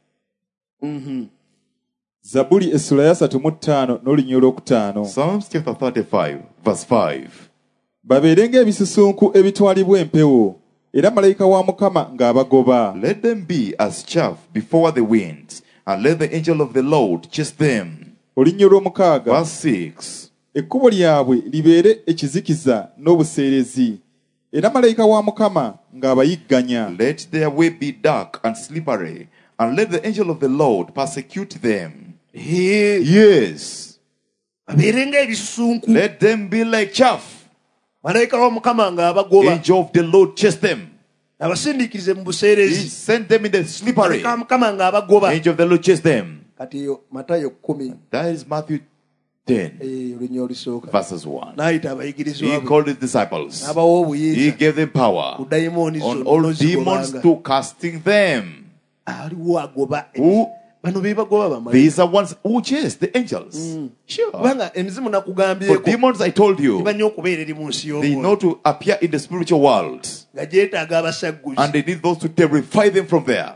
Zabuli essula ya asatu mu ttaano n'olunya olwokutaano. Psalms chapter thirty-five, verse five. Babeere ng'ebisusunku ebitwalibwa empewo, era malayika wa Mukama ng'abagoba. Let them be as chaff before the wind, and let the angel of the Lord chase them. Olunya olw'omukaaga. Verse six. Ekkubo lyabwe libeere ekizikiza n'obuseerezi, era malayika wa Mukama ng'abayigganya. Let their way be dark and slippery, and let the angel of the Lord persecute them. Eh, Yes. babeere ng'ebisusunku Let them be like chaff. malayika wa mukama ng'abagoba Angel of the Lord chase them. abasindiikirize mu He buseerezi sent them in the slippery. malayika wa mukama ng'abagoba Angel of the Lord chase them. kati yo matayo kumi That is Matthew ten, eh, olunya olusooka verses one. n'ayita He abayigirizwa be called his disciples. n'abawa He obuyinza gave them power ku dayimooni on zonna all n'ozigobanga. demons to casting them. aliwo agoba Who? bano be bagoba bamalayika These are ones who chase the angels. Sure. kubanga emizimu For nakugambyeko demons, I told you, iba nnyo okubeera eri mu nsi they know y'omwoyo to appear in the spiritual world, nga gyetaaga abasagguzi and they need those to terrify them from there.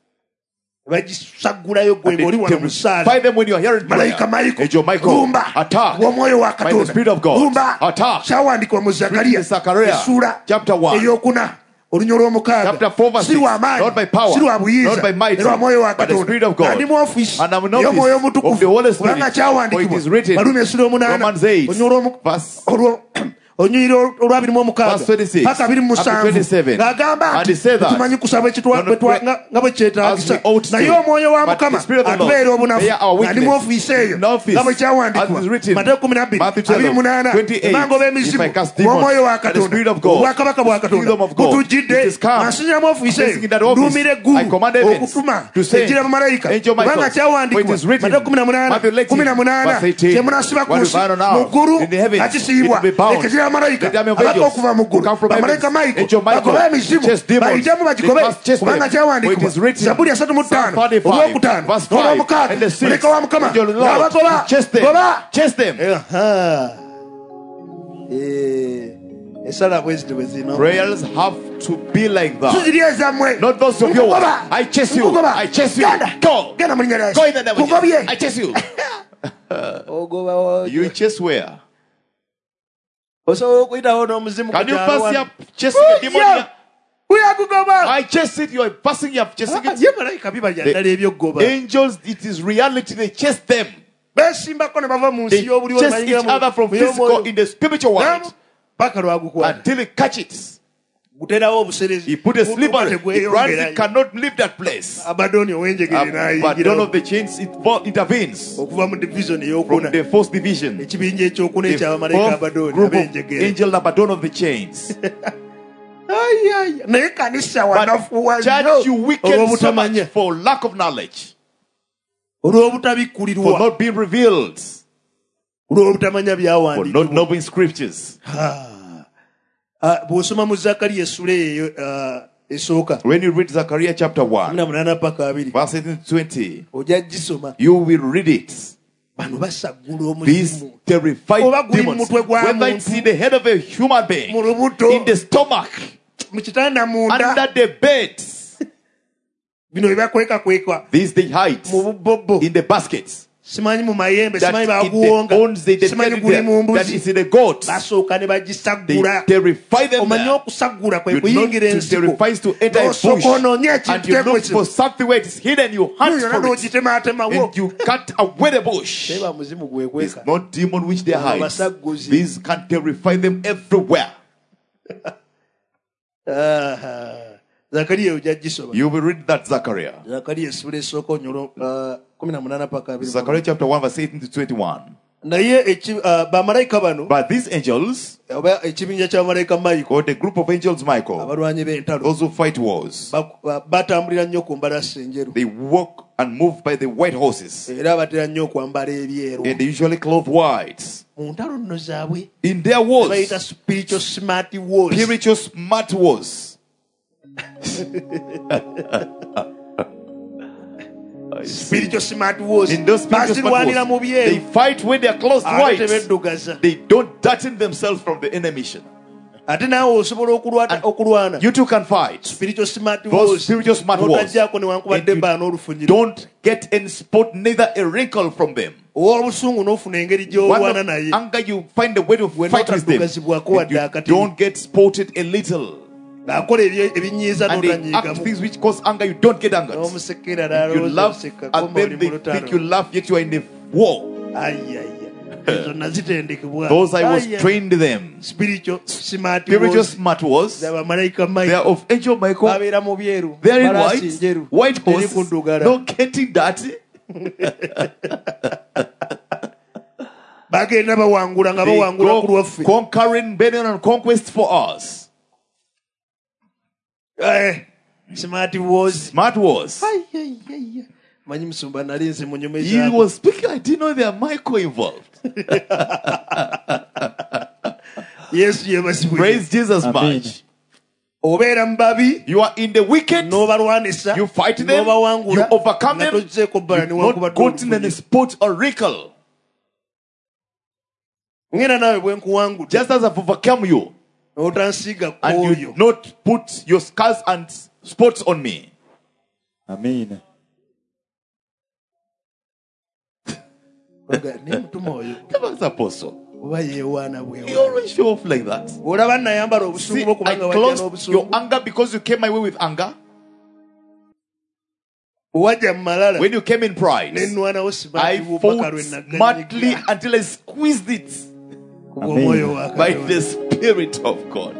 bagisaggulayo gwe And they ng'oli wano mu terrify ssaala them when you are hearing prayer. malayika Michael, Angel Michael, lumba attack w'omwoyo wa by the Spirit of God. lumba Attack. kyawandikibwa mu zakariya Written in Zechariah, essuula chapter one. eyokuna olunya olw'omukaaga Chapter four, verse si lwa six. maanyi Not by power, si lwa buyinza not by might, era lwa mwoyo wa but the Spirit katonda of God. nga ndi mu ofiisi And I'm in ey'omwoyo office of the omutukuvu Holy Spirit. kubanga For it kyawandikibwa is written, baluumi essula omunaana Romans eight, olunya olw'omu- verse olwo- olunyiriri olwabiri mu omukaaga Verse twenty-six, paka abiri mu up to musanvu twenty-seven. ng'agamba And he nti said that, tumanyi kusaba ekitwa- not bwe twa- pray nga nga bwe as kyetaagisa we ought to, naye omwoyo wa but mukama the Spirit of the Lord, atubeera obunafu they are our nga ndi mu weakness. ofiisi eyo In office, nga bwe as kyawandikibwa it is written, Mateyo kumi nabbiri Matthew twelve, abiri munaana twenty-eight, emanga if ob'emizimu I cast demons omwoyo wa by the Spirit of katonda God, obwakabaka bwa the katonda kingdom of God, butujjidde it is come. ansinzira mu ofiisi Placing in that eyo office, nduumira I eggulu command heavens okutuma to send ejjira bamalayika Angel kubanga Michael. For it kyawandikibwa is written, Mateyo kumi na munaana Matthew eighteen, kumi na munaana verse eighteen, kye munasiba ku what nsi we bind on mu earth, ggulu in the heavens, nga kisiibwa it will be bound. ekyo kya malayika The army of abaka angels okuva mu who come ggulu from bamalayika heavens. Michael Angel Michael bagobe emizimu chase demons. bayitemu bagigobe They must chase them. kubanga For it kyawandikibwa is written, zabuli asatu mu ttaano Psalm thirty-five, olwokutaano verse five, n'olwomukaaga and the sixth, malayika wa mukama Angel of the Lord, n'abagoba chase them. goba Chase them. Aha. Eh, esala bwe ziti bwe zino Prayers have to be like that. tuziri ezammwe Not those of yours. Nkugoba. I chase you. Nkugoba. I chase you. Genda. Go. Genda mu linnya lya Go in Yesu. the name of Nkugobye. Jesus. I chase you. ogoba wo- You chase where? osobola okuyitawo n'omuzimu Can ku you kyalo pass wano. your chasing a demon? Yeah. here? Kuyakugoba. I chase it. You are passing. You are chasing Ah, it. ye malayika bibalya The ddala ebyokugoba Angels, it is reality. They chase them. beesimbako ne bava mu They nsi y'obuliwo chase each other from physical in the spiritual world paka lwagukwata until they catch it. guterawo obuserezi He put a slipper. Gukwate It runs. It gweyongerayo. cannot leave that place. abadoni ow'enjegere But none n'ayingirawo of the chains it vo- intervenes okuva mu division from ey'okuna the first division. ekibinja ekyokuna The ekyabamalayika fourth abadoni group of ab'enjegere angel Abaddon of the chains. Ai, ai, naye kanisa But wanafuwa church, you nnyo wicked so much olw'obutamanya for lack of knowledge, for olw'obutabikkulirwa not being revealed, olw'obutamanya for not byawandiikibwa knowing scriptures. Ah, bw'osoma mu zakaliya essula eyo ah, esooka When you read Zechariah chapter kumi one, na munaana paka abiri verse eighteen to twenty, ojja gisoma you will read it. bano basaggula These omuzimu terrified Oba guli mu demons, mutwe gwa whether it's muntu, in the head of a human being, mu lubuto, in the stomach, mu kitanda munda, under the bed, bino byebakweka kweka these they hide mu bubobbo, in the baskets. simanyi mu mayembe, That simanyi in the baguwonga, bones they simanyi detect guli mu there, that mbuzi, is in the goats. basooka ne They bagisaggula. terrify them Omanyi there. okusaggula kwe You know kuyingira to ensiko, terrify is to enter a bush n'osooka onoonye and you ekintu look for something where it is hidden, you hunt yonna for it, n'ogitemaatemawo. and you cut away the bush. Teba muzimu It's gwekweka. not demon which they hide. Abasagguzi. These can terrify them everywhere. Aha. Zakariya ojja gisoma. You will read that Zechariah. Zakariya essula esooka onyolo uh, kumi na munaana paka abiri. Zechariah chapter one verse eighteen to twenty-one. Naye eki- uh, bamalayika bano But these angels, oba ekibinja kya malayika Michael or the group of angels Michael, abalwanyi b'entalo those who fight wars, ba- ba- batambulira nnyo ku mbalasi enjeru they walk and move by the white horses, era batera nnyo okwambala ebyeru and they usually clothe whites. mu ntalo nno zaabwe In their bayita wars, spiritual smart wars. spiritual smart wars. Spiritual smart wars In those spiritual smart bazirwanira mu wars, they byeru fight when they are clothed ate white. tebeddugaza. They don't darten themselves from the enemy mission. Ate naawe osobola okulwana- okulwana You too can fight. spiritual smart Those wars spiritual smart wars. n'otajjaako newankubadde And you baa n'olufunyiro don't get any spot, neither a wrinkle from them. ow'obusungu n'ofuna engeri One gy'olwana of naye anger, you find a way to When fight not with them. adugazibwako And wadde you akati. don't get spotted a little. ng'akola ebye- ebinyiiza And they act n'otanyiigamu things which cause anger, you don't get angered. n'omusekera You laugh n'alowooza at them, they think you laugh, yet you are in a war. ayaya ezo nazitendekebwa Those I was Ayaya. trained them. spiritual smart Spiritual wars smart wars. z'abamalayika They are Michael of Angel Michael. babeera mu byeru They are in balaasi white, njeru white eri horses, kuddugala not getting dirty. bagenda bawangula nga They bawangula ku go lwaffe conquering, bearing on conquest for us. Eh, smart wars Smart wars. Ayayaya. manyi musumba nali nze mu nyuma He ezaako was speaking. I didn't know there are Michael involved. yesu yebasibwe Praise Jesus Amen. much. obeera mu babi You are in the wicked. n'obalwanisa You fight them. n'obawangula You overcome nga them. tozzeeko bbala You've not newankubadde gotten any olufunyiro. spot or wrinkle. ngenda naawe bwe nkuwangudde Just as I've overcome you, n'otansiiga ku and you oyo did not put your scars and spots on me. Amiina. Oga, naye mutuma oyo Never as apostle. oba yeewaana You bwewa always show off like that. olaba nayambala obusungu See, bwo kubanga I wajja closed your n'obusungu anger because you came my way with anger. wajja mu malala When you came in pride, nenwanawo I simanyiwo paka fought lwe smartly naganyika until I squeezed it ku bw'omwoyo wa by Katonda. the Spirit of God.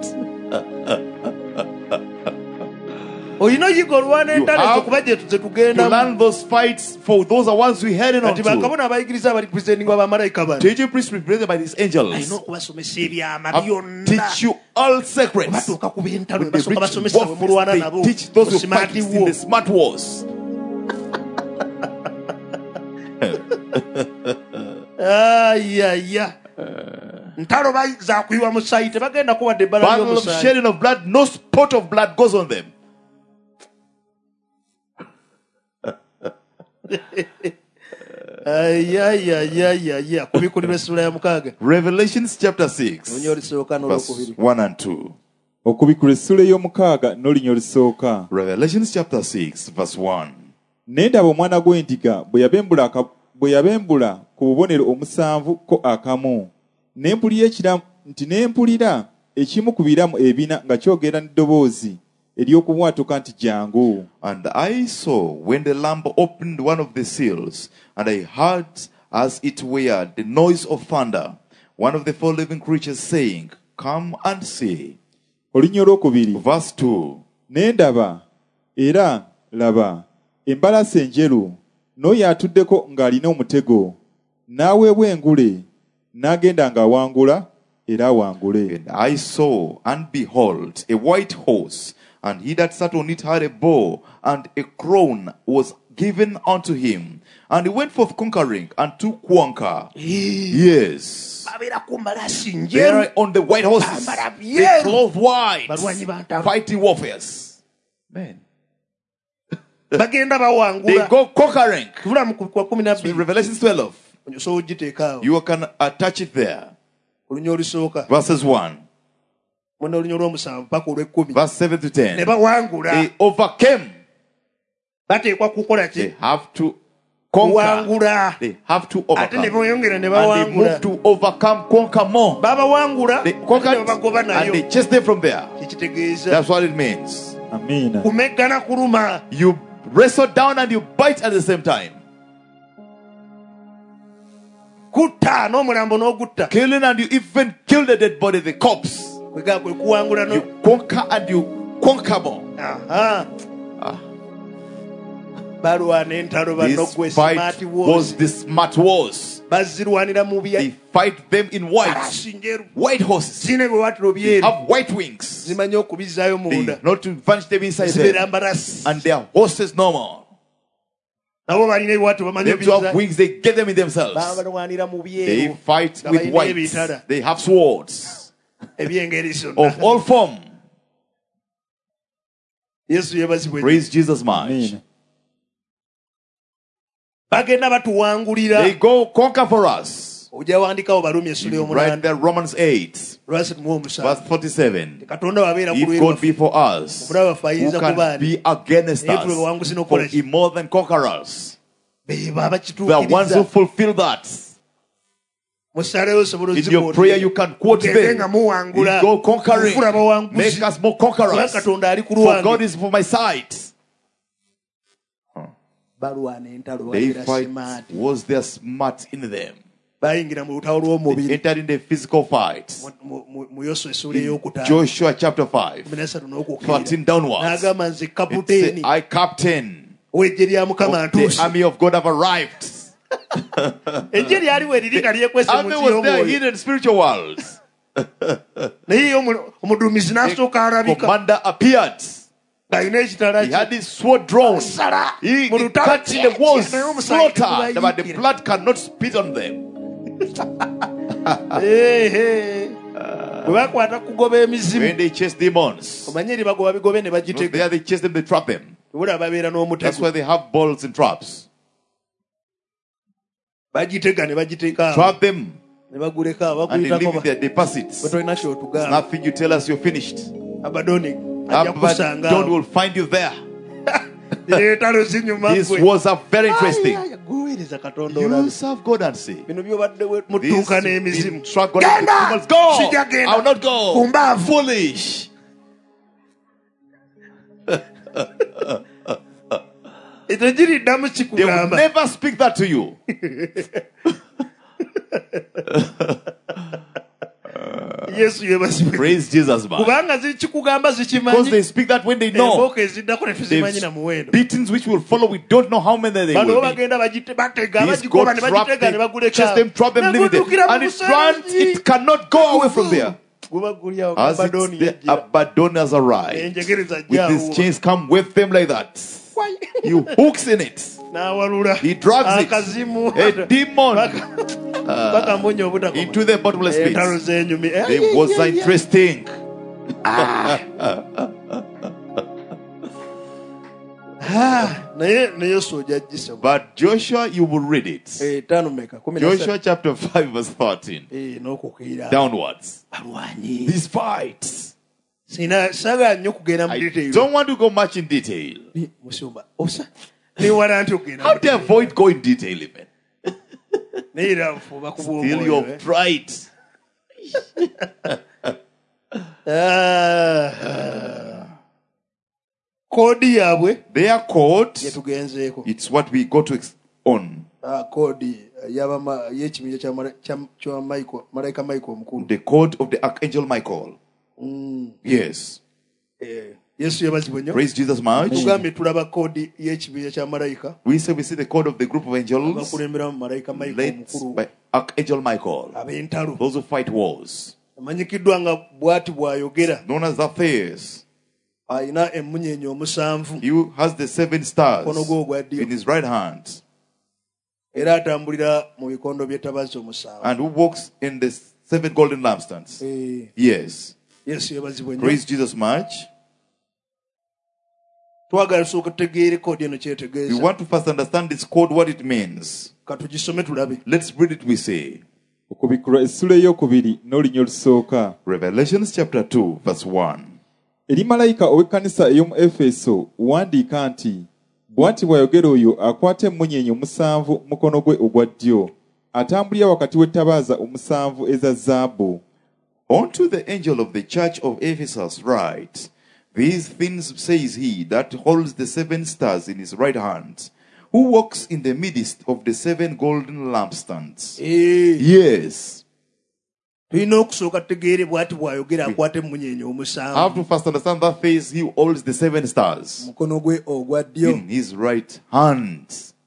olina oyiga olwana You entalo have ezo kuba gye tuze To tugendamu learn those fights, for those are ones we heading on kati to. bakabona abayigiriza abali kupresentinga abamalayika bano Teaching priests represented by these angels alina okubasomesa ebyama have byonna teach you all secrets. batuuka ku b'entalo When they basooka reach basomesa bwe mulwana warfare, nabo they teach those who Smart fight in war. the smart wars. ayaya ntalo ba- zakuyiwa mu sayi tebagenda kuwadde ebbala Battle of ly'omusaayi shedding of blood, no spot of blood goes on them. ayayayayaya kubikulirwa essula ya mukaaga Revelations chapter six, nonya olisooka verse n'olwokubiri one and two. Okubikula essula ey'omukaaga n'olinya olisooka. Revelations chapter six, verse one. Ne ndaba omwana gw'endiga bwe yabembula aka- bwe yabembula ku bubonero omusanvu ko akamu. Ne mpulira ekiramu nti ne mpulira ekimu ku biramu ebina nga kyogera n'eddoboozi ery'okubwatuka nti jangu. And I saw when the Lamb opened one of the seals, and I heard as it were the noise of thunder, one of the four living creatures saying, Come and see. Olunya olwokubiri. Verse two. Ne ndaba era laba embalasi enjeru n'oyo atuddeko ng'alina omutego n'aweebwa engule n'agenda ng'awangula era awangule. And I saw, and behold, a white horse, and he that sat on it had a bow, and a crown was given unto him. And he went forth conquering, and took Quanka. Yes. babeera ku mbalaasi They njeru are on the white horses. Bambala They byeru. clothe white. balwanyi bantalo Fighting warfares. Man. bagenda They bawangula go conquering. tubula mu kwa kumi na In bbiri Revelation twelve. osobola ogiteeka awo You can attach it there. olunya olusooka Verses one, muna olunya olw'omusanvu paka olw'ekkumi verse seven to ne ten. bawangula They overcame. bateekwa kukola They ki have to conquer. kuwangula They have to ate ne overcome. beyongera ne And they bawangula move to overcome, conquer more. babawangula They ne conquered babagoba and nayo they chased them from there. kikitegeeza That's what it means. amiina kumeggana kuluma You wrestle down and you bite at the same time. kutta n'omulambo n'ogutta Killing and you even kill the dead body, the corpse. kwega kwe kuwangula no You conquer and you conquer more. aha Ah. balwana entalo This banogwe fight smart was wars the smart wars. bazirwanira mu bya They fight them in white. Farasi njeru White horses. zine biwatiro They byeru have white wings. zimanyi okubizaayo They munda not to vanish them inside zibeera them. mbarasi And their horses no more. nabo balina ebiwatiro bamanyi Them to have okubizaayo wings, they get them in themselves. balwanira mu They byeru fight nga with balina whites. ebitala They have swords ebyengeri zonna of all form. yesu yebazibwe Praise Jesus much. amiina bagenda batuwangulira They go conquer for us. ojja wandikawo balumi essula You write y'omunana there Romans eight, lwasi mu verse omusanvu forty-seven. katonda wabeera ku If lweru God be for us, omulaba baffe who ayinza can kuba be against naye tube us? bawanguzi For n'okukola he ki more than conquerors. beba The ones who abakituukiriza fulfill that. musalewo osobola In your prayer, you can quote Mugende them. nga muwangula You go conquering. Mufula bawanguzi. Make us more Kubanga conquerors. katonda ali ku For God lwange is for my side. balwana entalo They babeera fight simaati was there smart in them. bayingira mu lutawo They lw'omubiri entered in the physical fight. Mu- mu- mu yoswa essula ey'okutaano Joshua chapter five, kumi nesatu n'okukira thirteen downwards. n'agamba nze It kaputeeni said, I captain w'eggye lya mukama of the ntuuse army of God have arrived. eggye lyaliwo eriri nga lyekwese mu Army nsi was there y'omwoyo hidden in spiritual worlds. naye ye omu- omuduumizi n'asooka alabika Commander appeared. ng'alina ekitala He kye had his sword drawn. sala He, mu he lutalo cut in the walls, naye omusaayi slaughtered, but the tegubayiikira. blood cannot spit on them. Ehe. bwe bakwata kugoba emizimu When they chase demons, omanye eri bagoba bigobe ne from bagitega there they chase them, they trap them. tebula babeera That's n'omutego why they have balls and traps. bagitega ne bagiteeka awo Trap them ne baguleka and they bakuyitako leave ba- their deposits. bwe tolina kyotugamba Nothing you tell us you're finished. abadoni ajja kusanga Abaddon will find you there. entalo zinyuma These gwe. words are very interesting. Ay, ay, guweereza katonda You olabe serve God and see. bino byobadde we- This mutuuka n'emizimu instruct God Genda! and demons, go! Sijja genda. I will not go. Ku mbaavu. Foolish. tegiriddamu They will kikugamba never speak that to you. yesu yebasibwe Praise Jesus, man. kubanga zi- kikugamba Because zikimanyi they speak that when they know. embooko eziddako ne tuzimanyi na The muwendo beatings which will follow, we don't know how many they bano will be. bagenda bagite- batega These bagikoba God ne trap bagitega ne them, baguleka chase them, trap them, leave them. Neguddukira mu And it runs, busaanyi. it cannot go away from there. guba guli awo As Abadoni it's the yajjira. Abaddon has arrived. enjegereza With his jjaawo chains come with them like that. You hooks in it. n'awalula He drags it. akazimu A demon bakambunya obutakoma into the bottomless entalo pits. z'enyumi Eh, It was yeah, yeah, yeah. interesting. Ah, naye ne yosu ojja gisoma But Joshua, you will read it. etaano meka kumi na ssatu. Joshua chapter five, verse thirteen. Eh, n'okukiira Downwards. balwanyi These fights. sina saga nnyo kugenda mu I detail don't want to go much in detail. Ni- musumba osa newala nti okugenda How mu to avoid going detail even? naye era fuba kuba Feel omwoyo, your eh. pride. Ah. koodi yaabwe Their code, yetugenzeeko it's what we go to ex- on. Ah, koodi eh, y'abama- y'ekibinja kya Mala- kya- kya Michael- malayika michael omukulu The code of the Archangel Michael. Mm, Yes. eh, yesu yabazibwe nnyo Praise Jesus much. tugambye tulaba koodi y'ekibinja kya malayika We say we see the code of the group of angels abakulemberamu malayika michael led omukulu by Archangel Michael. ab'entalo Those who fight wars. amanyikiddwa nga bw'ati bw'ayogera Known as the Thais. alina emunyenye omusanvu He has the seven stars mukono gwe ogwa ddyo in his right hand. era atambulira mu bikondo by'ettabazi omusanvu And who walks in the seven golden lampstands. Eh, Yes. yesu yabazibwe nnyo Praise Jesus much. twagala sooka tutegeere koodi eno We kyetegeeza. want to first understand this code, what it means. Katugisome tulabe. Let's read it, we say. Okubikulwa essula ey'okubiri n'olunya olusooka. Revelations chapter two, verse one. Eri malayika ow'ekkanisa ey'omu Efeso wandiika nti, bw'ati bw'ayogera oyo akwata emmunyeenye omusanvu mukono gwe ogwa ddyo, atambulira wakati w'ettabaaza omusanvu eza zaabu. Unto the angel of the church of Ephesus write, these things says he that holds the seven stars in his right hand, who walks in the midst of the seven golden lampstands. Eh, Yes. tulina okusooka tutegeere bw'ati bw'ayogera akwata emmunyeenye I have omusanvu to first understand that phase he holds the seven stars mukono gwe ogwa ddyo. in his right hand.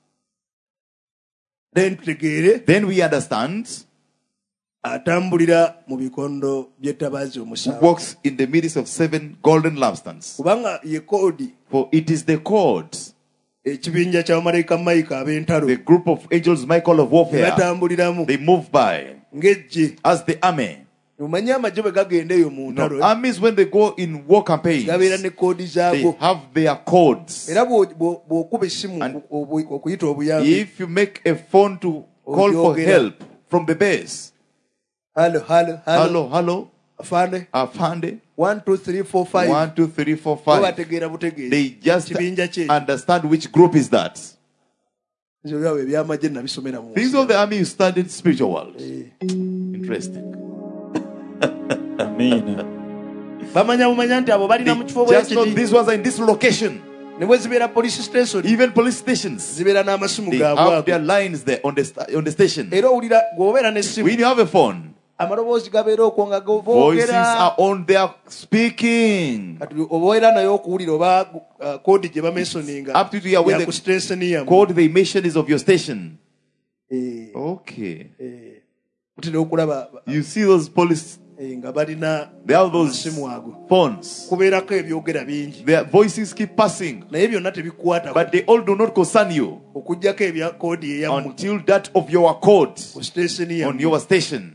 Then tutegeere Then we understand atambulira mu bikondo by'ettabaaza who omusanvu. walks in the midst of seven golden lampstands. Kubanga ye koodi For it is the cord, ekibinja kya bamalayika mayika ab'entalo the group of angels Michael of bye warfare, batambuliramu they move by ng'ejje. as the army. Omanyi amagye bwe gagenda eyo mu No, ntalo armies, when they go in war campaigns, gabeera ne koodi they zaago. have their codes. Era bw'o- bw'o- bw'okuba essimu And- obu- okuyita obuyambi, If you make a phone to call for Ogyogera. help from the base, halo halo halo hello, hello, afande afande, one two three four five one, two, three, four, bo five. bategeera butegeezi They just kibinja kye understand which group is that. ebyo byabo ebyamagye nabisomera mu Things of the army you studied spiritual world. Eh. Interesting. Amiina. bamanya bumanya nti abo balina mu kifo They just know bwekiri these ones are in this location. ne bwe zibeera police station Even police stations, zibeera n'amasimu they gaabwe have their ago. lines there on the sta- on the station. Era owulira gweobeera n'essimu When you have a phone, amaloboozi gabeera okwo nga voices boogera are on there speaking. kati oba era naye okuwulira oba uh, koodi gye bamesoninga Up to you here with the ku station yammwe. code the emission is of your station. Eh, Okay. eh, mutera okulaba You see those police, eh, nga balina they have those amasimu ago phones. kubeerako ebyogera bingi Their voices keep passing, naye byonna tebikwata but they all do not concern you okugjako ebya koodi eyammwe until that of your code ku station on yammwe. your station.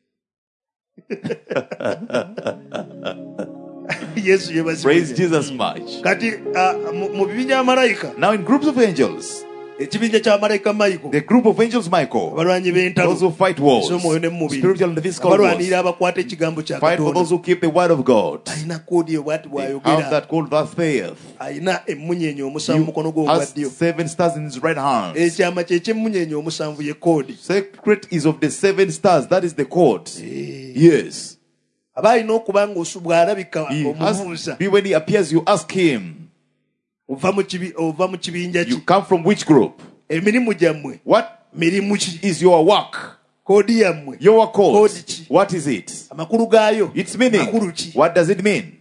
Yesu Praise yebazibwe. Jesus much. Kati ah, mu- mu bibinja by'amalayika Now, in groups of angels, ekibinja ky'abamalayika mayiko the group of angels Michael, abalwanyi b'entalo those who fight wars, ez'omwoyo ne mu mubiri spiritual and physical abalwanirira wars, abakwata ekigambo kya fight for Katonda those who keep the word of God. alina koodi eyo bw'ati They have bw'ayogera that called that faith. alina emmunyeenye omusanvu mukono gwe ogwa Has ddyo. seven stars in his right hand. ekyama kye ky'emmunyeenye omusanvu ye koodi. Secret is of the seven stars. That is the code. Yes. aba alina okuba ng'osu bw'alabika He has omubuuza be when he appears, you ask him, ova mu kibi- ova mu kibinja you ki come from which group? emirimu gyammwe What mirimu ki is your work? koodi yammwe Your code. Code ki? What is it? amakulu gaayo Its meaning. makulu ki? What does it mean?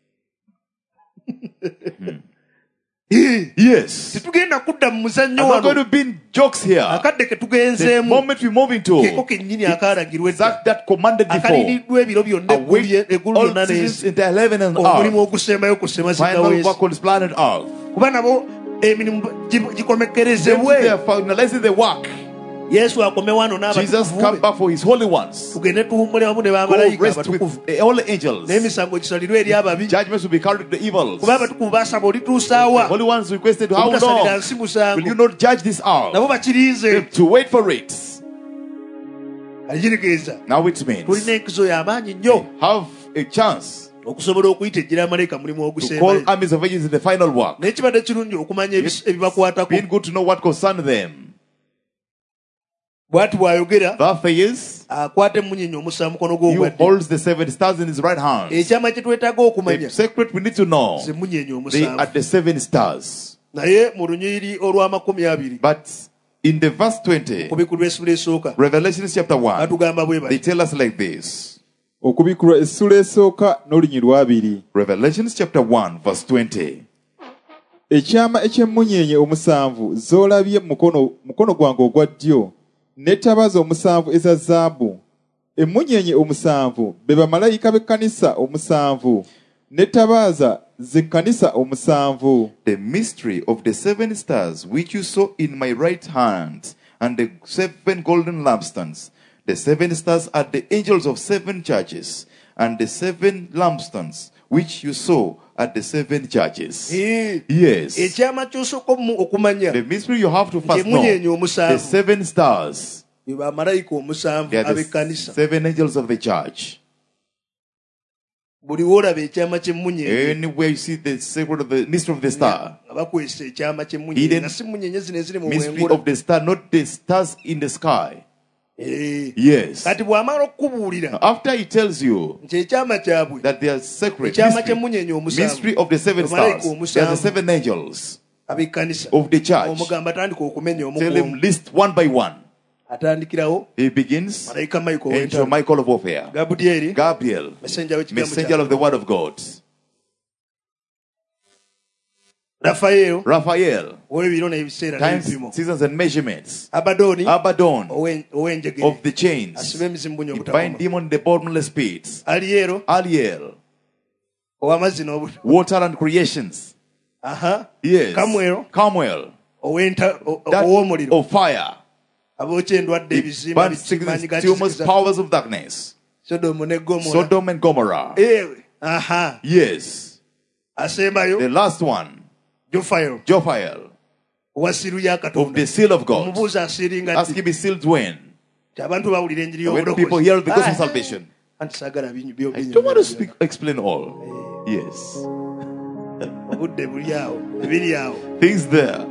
Eh, Yes. tetugenda kudda mu I'm muzannyo not going wano to be jokes here. akadde ke The tugenzeemu moment we move into keko kennyini akalagirwa edda exact that commanded before, akaliriddwa ebiro byonna await eggulu- eggulu all lyonna seasons n'ensi into heaven and omulimu earth. ogusembayo ku Final semazingaweesi work on this planet earth. kuba nabo emirimu gi- They gikomekkerezebwe are finalizing the work. yesu akome wano Jesus come n'abatukuvu be back for his holy ones. tugende tuwummule wamu ne Go bamalayika rest abatukuvu with all the angels. n'emisango gisalirwe eri ababi Judgments will be carried to the evils. kuba abatukuvu basaba olituusaawa Holy ones requested, how obutasalira long nsi will you musango not judge this hour? nabo bakiriize To wait for it. alikitegeeza Now it means tulina enkizo y'amaanyi nnyo have a chance okusobola okuyita ejjira amalayika mulimu to call ogusembayo armies of angels in the final work. naye kibadde kirungi okumanya ebis- ebibakwatako Being good to know what concerns them. bw'ati bw'ayogera That is, akwata emmunyeenye omusanvu mukono he gw'ogwa ddyo holds the seven stars in his right hand. ekyama kye twetaaga okumanya The secret we need to know, ze emmunyeenye they are omusanvu the seven stars. naye mu lunyiriri olw'amakumi abiri But in the verse twenty, ku bikulu esula esooka Revelation chapter one, batugamba bwe they bati tell us like this. Okubikulwa essula esooka n'olunyi lwabiri. Revelation chapter one, verse twenty. Ekyama eky'emmunyeenye omusanvu z'olabye mu mukono mukono gwange ogwa ddyo n'ettabaaza omusanvu eza zaabu. Emmunyeenye omusanvu be bamalayika b'ekkanisa omusanvu n'ettabaaza z'ekkanisa omusanvu. The mystery of the seven stars which you saw in my right hand, and the seven golden lampstands. The seven stars are the angels of seven churches, and the seven lampstands which you saw at the seven churches. Eh, Yes. ekyama ky'osooka omu- okumanya The mystery you have to nti first know. emunyenye The omusanvu seven stars. be bamalayika omusanvu They are the ab'ekkanisa. seven angels of the church. Buli woolaba ekyama ky'emmunyenye Anywhere you see the secret of the mystery of the star. nga bakwesa ekyama ky'emmunyenye Hidden nga si munyenye zino eziri mu Mystery bwengula. of the star, not the stars in the sky. Eh, Yes. kati bw'amala okukubuulira After he tells you nti ekyama kyabwe that they are sacred ekyama mystery, ky'emmunyenye mystery omusanvu of the seven bamalayika stars, they are the omusanvu seven angels ab'ekkanisa of the church. omugamba atandika okumenya Tell him omugongo list one by one. atandikirawo He begins. malayika mayiko Angel ow'entalo Michael of warfare, gabudyeri Gabriel, messenger w'ekigambo messenger kya of the word of God, rafayeero Raphael, ow'ebiro n'ebiseera times, n'ebipimo seasons and measurements, abadooni Abaddon ow'en- ow'enjegere of the chains, asiba emizimu bunyo he bind obutawoma demon in the bottomless pits, aliyeero Aliel, ow'amazzi n'obuto water and creations, aha yes, Kamuel, Carmel, ow'enta o- that ow'omuliro of fire, abookya endwadde he ebizimba burns sickness, bikimanyi tumors, gakizikiza powers of darkness, sodomu ne gomora Sodom and Gomorrah, ewe aha yes, asembayo the last one, jofayo Jophael, owa siru ya of katonda the seal of God. omubuuza asiringa Ask nti him, is sealed when? ti abantu bawulira enjiri When people hear the gospel of y'obulokozi salvation. anti saagala binyu I don't want to speak, explain all. Yes. obudde buli awo biri awo Things there.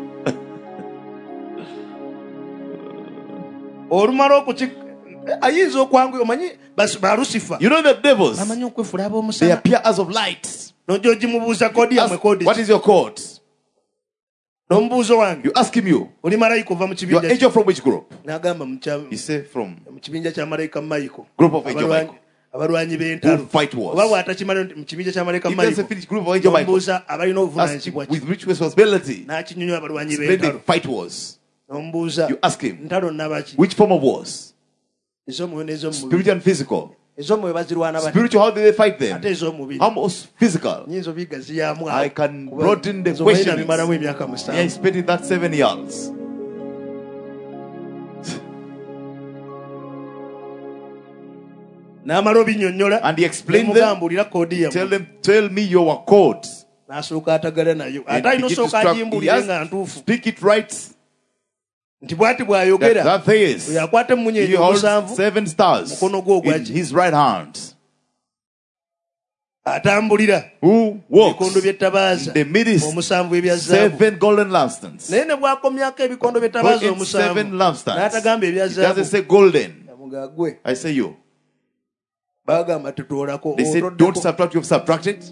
olumala okuki ayinza okwanguya omanyi bas- ba lusifa You know the devils, bamanyi okwefula they ab'omusana appear as of light. nojja ogimubuuza koodi yammwe Ask, koodi what is your code? n'omubuuzo wange You ask him, you. oli malayika ova mu Your kibinja angel from which group? n'agamba mu kya- He said from mu kibinja kya malayika mayiko Group of angel Abalwanyi- Michael. abalwanyi b'entalo Who fight wars. oba bw'atakimala nti mu kibinja kya malayika If there's a mayiko finished group of angel Michael, n'omubuuza abalina ask him obuvunanyizibwa ki with which responsibility. n'akinyonyola abalwanyi Explain the b'entalo fight wars. n'omubuuza You ask him, ntalo nabaki which form of wars? ez'omwoyo n'ez'omubiri Spiritual and physical. ez'omwoyo bazirwana bati Spiritual, how do they fight ate them? ez'omubiri How much physical? nyinza obigaziyamu I can broaden the questions questions. bimalamu emyaka I musanvu spent it that seven years. n'amala obinyonnyola And he explained them. nemugambulira koodi Tell yammwe them, tell me your code. n'asooka atagala nayo And ate alina begin to osooka struck- he agimbulire has nga to ntuufu speak it right. nti bw'ati That, bw'ayogera that there is. oyo akwata emunyenye He holds omusanvu seven stars mukono gwe ogwa in ki his right hand. atambulira Who ebikondo walks by'ettabaaza the midst omusanvu ebya zaabu seven golden lampstands. naye ne bw'akomyako ebikondo Put by'ettabaaza in seven omusanvu lampstands. n'atagamba ebya He doesn't zaabu say golden. amuga gwe I say you. bagamba tutoolako They say don't otoddeko subtract, you've subtracted.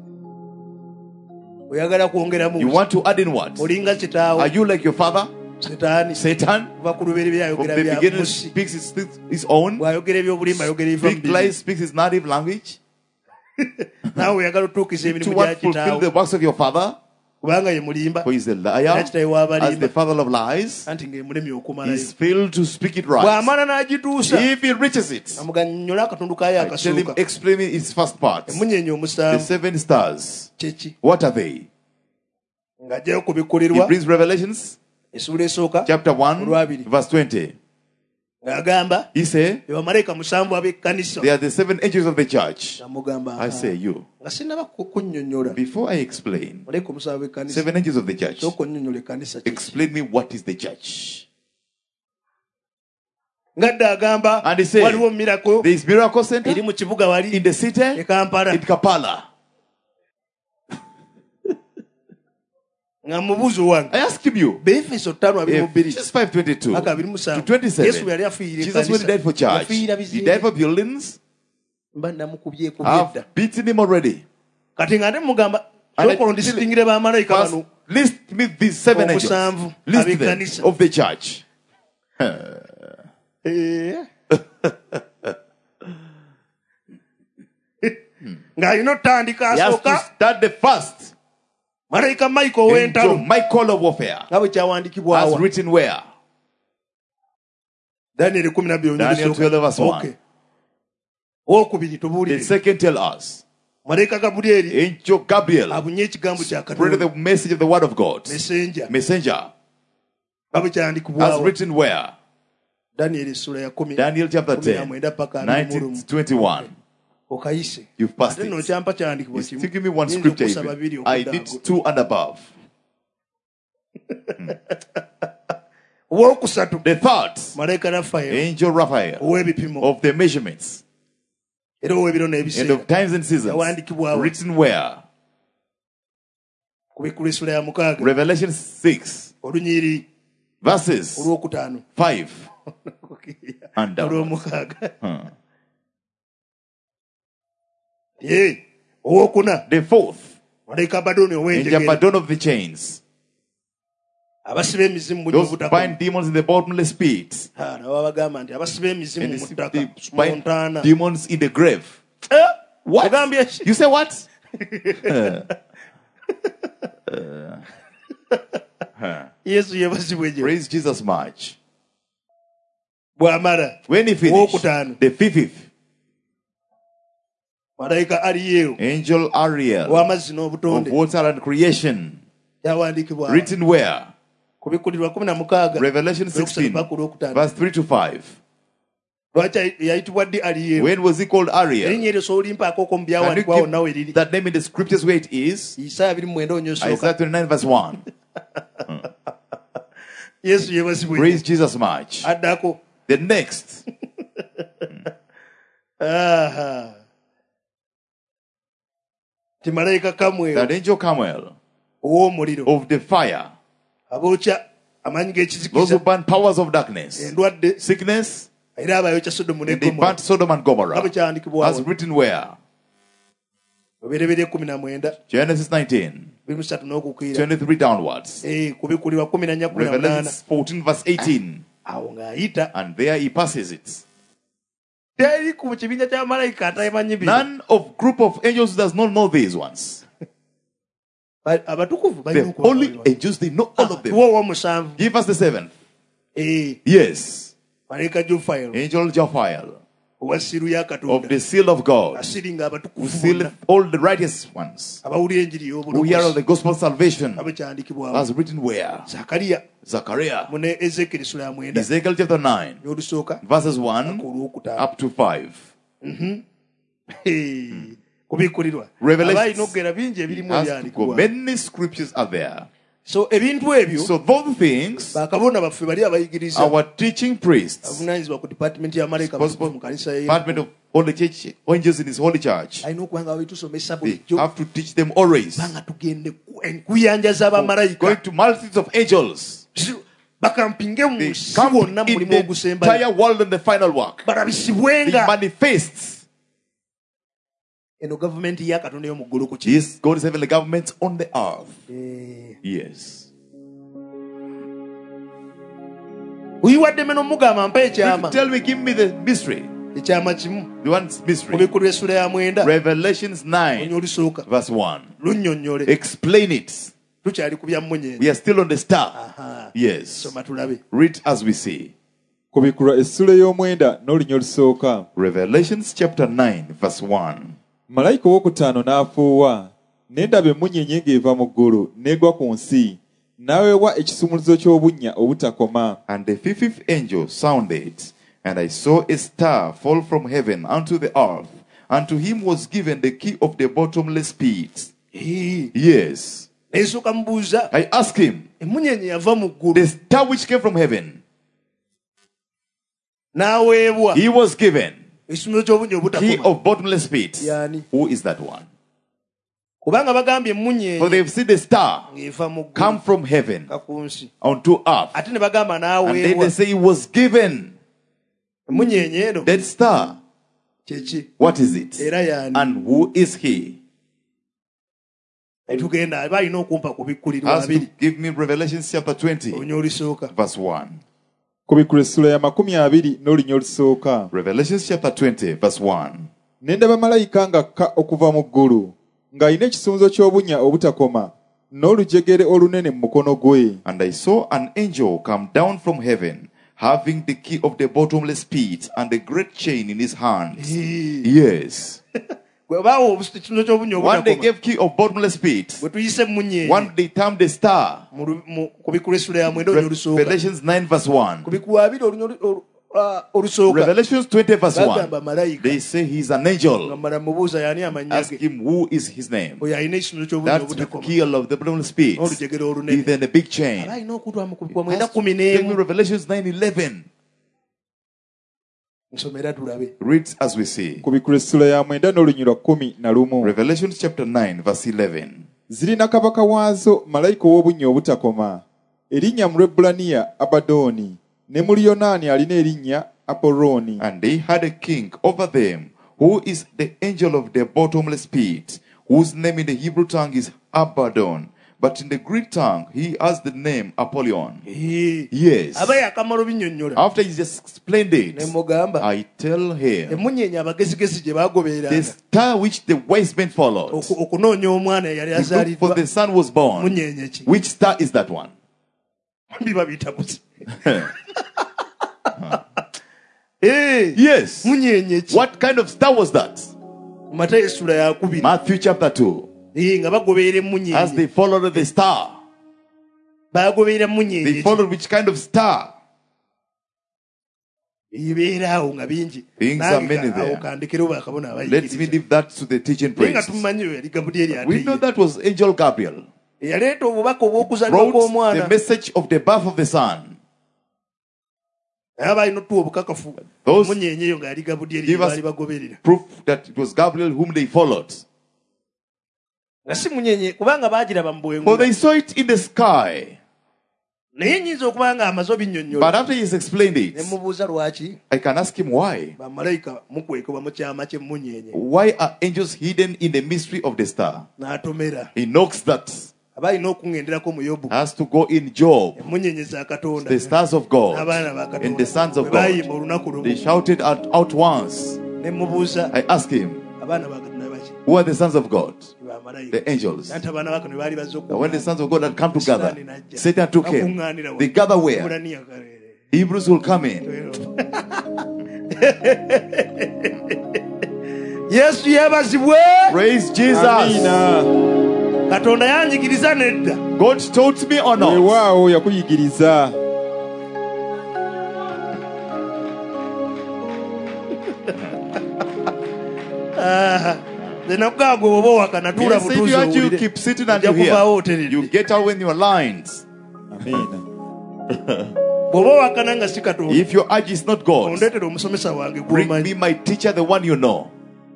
oyagala kwongeramu You want to add in what? olinga kitaawo Are you like your father, setaani Satan? kuva ku lubeerera From ayogera the bya beginning musi speaks his, his own. bw'ayogera ebyobulimba ayogera ebiva mu Speak Bibiliya. lies, speaks his native language. naawe oyagala otuukiza To emirimu gya what fulfill kitaawo the works of your father, kubanga ye mulimba who is a era liar, kitaawe w'abalimba as the father of lies. anti ng'emulemi okumalayo He's failed to speak it right. bw'amala n'agituusa If he reaches it, amuganyonnyola akatundu kayo I tell him, akasooka explain its first part. emunyenye The omusanvu seven stars. kyeki What are they? ng'ajjayo He kubikkulirwa brings Revelations essuula esooka chapter one, Olwabiri. verse twenty. ng'agamba He said, be bamalayika musanvu ab'ekkanisa they are the seven angels of the church. amugamba I say you. nga sinnaba kunnyonnyola Before I explain, malayika omusanvu ab'ekkanisa seven angels of the church, sooka onnyonnyola ekkanisa kyeki explain me what is the church. ngadde agamba And he said, waliwo mirako There is Miracle Center eri mu kibuga wali in the city, e kampala in Kampala. nga mubuuzo wange I ask him you, beefeso ttaano abiri mu bbiri Ephesians five twenty-two aka abiri mu to musanvu twenty-seven. yesu yali afiirira Jesus, when he died for church, yafiirira he bizimbe died for buildings. mba namukubyeko byedda I've beaten him already. kati nga nte mugamba And I sokola ndisitingire bamalayika First, bano list me these seven angels. Omusanvu List them ab'ekkanisa. of the church. Eh. ng'alina otandika He has to asooka start the first. malayika mayiko Angel ow'entalo Michael of warfare. nga bwe As kyawandiikibwawa written where? daniel kumi na bbiri Daniel twelve verse one. owokubiri The tubuulire second tell us. malayika gabulyeri Angel Gabriel abunye ekigambo kya spread katonda the message of the word of God. mesenja Messenger. nga bwe As kyandikibwawo written where? daniel essula ya kumi Daniel chapter kumi na ten, mwenda paka abiri mu nineteen lumu to twenty-one. okayise You've passed ate no it. kyampa kyandikibwa He's kimu still give me one Nyinza scripture okusaba bibiri even. I okudda need ago. two and above. Owookusatu The third, malayika Raphael Angel Raphael, ow'ebipimo of the measurements era ow'ebiro and n'ebiseera of times and seasons, yawandiikibwawo written where? ku bikkulu essula ya mukaaga Revelation six, olunyiri verses olwokutaano five and downwards. olw'omukaaga Huh. ye owokuna The fourth, malayika Abadoni Angel ow'enjegere Abaddon of the chains, abasiba emizimu mu those who nnyobutako bind demons in the bottomless pit, nabo babagamba nti abasiba emizimu and mu they ttaka they mu bind ntaana demons in the grave. Eh, What? ogambye ki? You say what? Yesu yeebazibwe gye Praise Jesus much. bw'amala When he finished, owokutaano the fifth, malayika Aliyeyo Angel Ariel ow'amazzi of n'obutonde water and creation, yawandiikibwa written where? ku bikkulirwa kumi na mukaaga Revelation sixteen, verse three to five. lwaki yayitibwa ddi Aliyeyo When was he called Ariel? erinnya eryo soolimpaako mu Can you byawandiikibwa wonna we give riri that name in the scriptures where it is? Isaaya abiri mu mwenda onyosooka Isaiah twenty-nine, verse one. Yesu yeebazibwe Praise Jesus much. addako The next, aha ti malayika Kamwero that angel Camuel ow'omuliro of the fire, abookya amaanyi those g'ekizikiza who burn powers of darkness, endwadde sickness, era abayokya Sodomu ne and they Gomora burnt Sodom and nga Gomorrah, bwe kyandikibwawo as written where? obereberye kumi na mwenda Genesis nineteen, biri musatu n'okukwira twenty-three downwards. Eh, ku bikulirwa kumi na nnya kumi na munaana Revelation fourteen, verse eighteen. awo ng'ayita And there he passes it. teri ku kibinja kya malayika atayimanyi bino None of group of angels does not know these ones. Ba- abatukuvu The balina holy okuwabulwa. angels, they know all of them. tuwa ow'omusanvu Give us the seventh. Eh, Yes. malayika Jofayiro Angel Jophiel owa siru ya of Katonda the seal of God, asiringa who abatukuvu seal bonna all the righteous ones, abawulira enjiri who hear of y'obulokozi the gospel of salvation, nga bwe kyandikibwawo as written where? Zakariya Zechariah. mune Ezekiel sula ya mwenda Ezekiel chapter nine, y'olusooka verses one ku olwokutaano up to five. Eh, ku bikkulirwa Revelations. abalina okugera bingi ebirimu As to go, ebyandikibwa many scriptures are there. so ebintu ebyo So those things, bakabona baffe bali abayigiriza our teaching priests, avunaanyizibwa ku department ya malayika Possible mu kanisa ye department of Holy Church, angels in his holy church, alina okuba nga babitusomesa they bulijjo have to teach them always. banga tugende ku- enkuyanja z'abamalayika Going to multitudes of angels. bakampinge mu They nsi come bonna in mulimu the ogusembayo entire world and the final work. They balabisibwenga manifest. eno gavumenti ya Katonda y'omu ggulu ku ki Yes, God is having the government on the earth. Eh, Yes. oyiwadde meno mugamba mpa If ekyama you tell me, give me the mystery. ekyama kimu The one ku mystery. bikulu essula ya mwenda Revelations onya nine, olusooka verse one. lunnyonnyole Explain it. tukyali ku bya munyenye We are still on the star. Aha. Yes. soma tulabe Read as we see. ku bikulwa essula ey'omwenda n'olunya olusooka Revelations chapter nine, verse one. malayika owokutaano n'afuuwa ne ndaba emmunyeenye ng'eva mu ggulu n'egwa ku nsi n'aweebwa ekisumuluzo ky'obunnya obutakoma. And the fifth angel sounded, and I saw a star fall from heaven unto the earth, and to him was given the key of the bottomless pit. Eh, Yes. n'esooka mubuuza I asked him, emmunyenye yava mu ggulu the star which came from heaven, n'aweebwa he was given ekisumuluzo ky'obunnya key obutakoma of bottomless pit. Yani. Who is that one? kubanga bagambye For emmunyenye they've seen the star ng'eva mu come ggulu from heaven nga ku nsi unto earth. ate ne bagamba And then n'aweebwa they say he was given emmunyenye eno that star. kyeki What is it? era yani And who is he? netugenda aba alina okumpa ku bikkulirwa Has to abiri give me Revelation chapter twenty, olunya olusooka verse one. ku bikulwa essula ya makumi abiri n'olunya olusooka. Revelation chapter twenty, verse one. Ne ndaba malayika ng'akka okuva mu ggulu ng'alina ekisumuluzo ky'obunnya obutakoma n'olujegere olunene mu mukono gwe. And I saw an angel come down from heaven, having the key of the bottomless pit and a great chain in his hand. Yes. bwe baawa ekisumuluzo ky'obunnya One they obutakoma gave key of bottomless pit. bwe tuyise emmunyenye One they termed the star. mu lu- mu- ku bikulu essula ya mwenda olunya olusooka Revelations nine, verse one. ku bikulu abiri olunya olu- olu- uh, olusooka Revelations twenty verse bagamba one. malayika They say he's an angel. ngambala mubuuza yani amannya Ask ge him who is his name. oyo alina ekisino ky'obulumi That's the obutakoma key of the Bible speaks. n'olujegere olunene Even a big aba chain. alina okutwala mu kubikwa mwenda Pastor, kumi Take me n'emu Revelations nine eleven. nsomera tulabe Read as we see. kubikula essula ya mwenda n'olunyi lwa kkumi na lumu. Revelations chapter nine verse eleven. Zirina kabaka waazo malayika ow'obunnya obutakoma. Erinnya mu Lwebbulaniya Abadooni, ne mu Luyonaani alina erinnya Apoloni. And they had a king over them, who is the angel of the bottomless pit, whose name in the Hebrew tongue is Abaddon, but in the Greek tongue he has the name Apollyon. Eh, Yes. aba yakamala obinnyonnyola After he just explained ne it, mugamba I tell him, emunyeenya abagezigezi gye baagobereranga the star which the wise men followed, oku- okunoonya omwana eyali to look for azaaliddwa the son was born. munyeenya ki Which star is that one? biba biyita buti Eh, Yes. munyeenya ki What kind of star was that? mu Matayo essula yakubiri Matthew chapter two. Eh, nga bagoberera As emunyeenya they followed the star, bagoberera they munyeenya followed which kind of star? ebibeeraawo nga bingi Things are Nange many ka- awo there. kandekero bakabona Let me abayigiriza leave that to the teaching naye nga priest. tumanyi oyo yali Gabudyeri We know ate that was Angel Gabriel. eyaleeta obubaka obw'okuzaalibwa Brought the kw'omwana message of the birth of the son. naye balina otuwa obukakafu Those- munyeenya eyo nga yali Gabudyeri Give us- baali bagoberera Proof that it was Gabriel whom they followed. nga si munyenye kubanga baagiraba mu For bwengula they saw it in the sky. naye nyinza okuba nga amaze But obinnyonnyola after he has explained ne it, mubuuza lwaki I can ask him why. bamalayika mukwekebwa mu kyama ky'emunyenye Why are angels hidden in the mystery of the star? n'atomera He knocks that. aba alina okuŋŋenderako mu yobu Has to go in Job. emunyenye za katonda The stars of God n'abaana ba and the sons katonda of bwe baayimba God. olunaku They lumu shouted out, out once. ne mubuuza I asked him, abaana ba katonda baki who are the sons of God? bamalayika The angels. nti abaana ba katonda baali bazze Now when the sons of God had come together, Sitaani n'ajja. Satan took him. Bakuŋŋaanira They wano. gather where? Ibbulaniya kaleere. Hebrews will come in. yesu yeebazibwe Praise Jesus. Amiina. katonda yanjigiriza nedda God taught me or not. Weewaawo yakuyigiriza. nze nakugamba gwe oba owakana tuula Yes, if butuuzi you, actually owulire keep sitting and ojja you kuvaawo hear, oteredde you get out when you are lines. Amiina. bw'oba owakana nga si katonda If your urge is not God, ondeetera omusomesa wange bring me gw'omanyi my teacher, the one you know.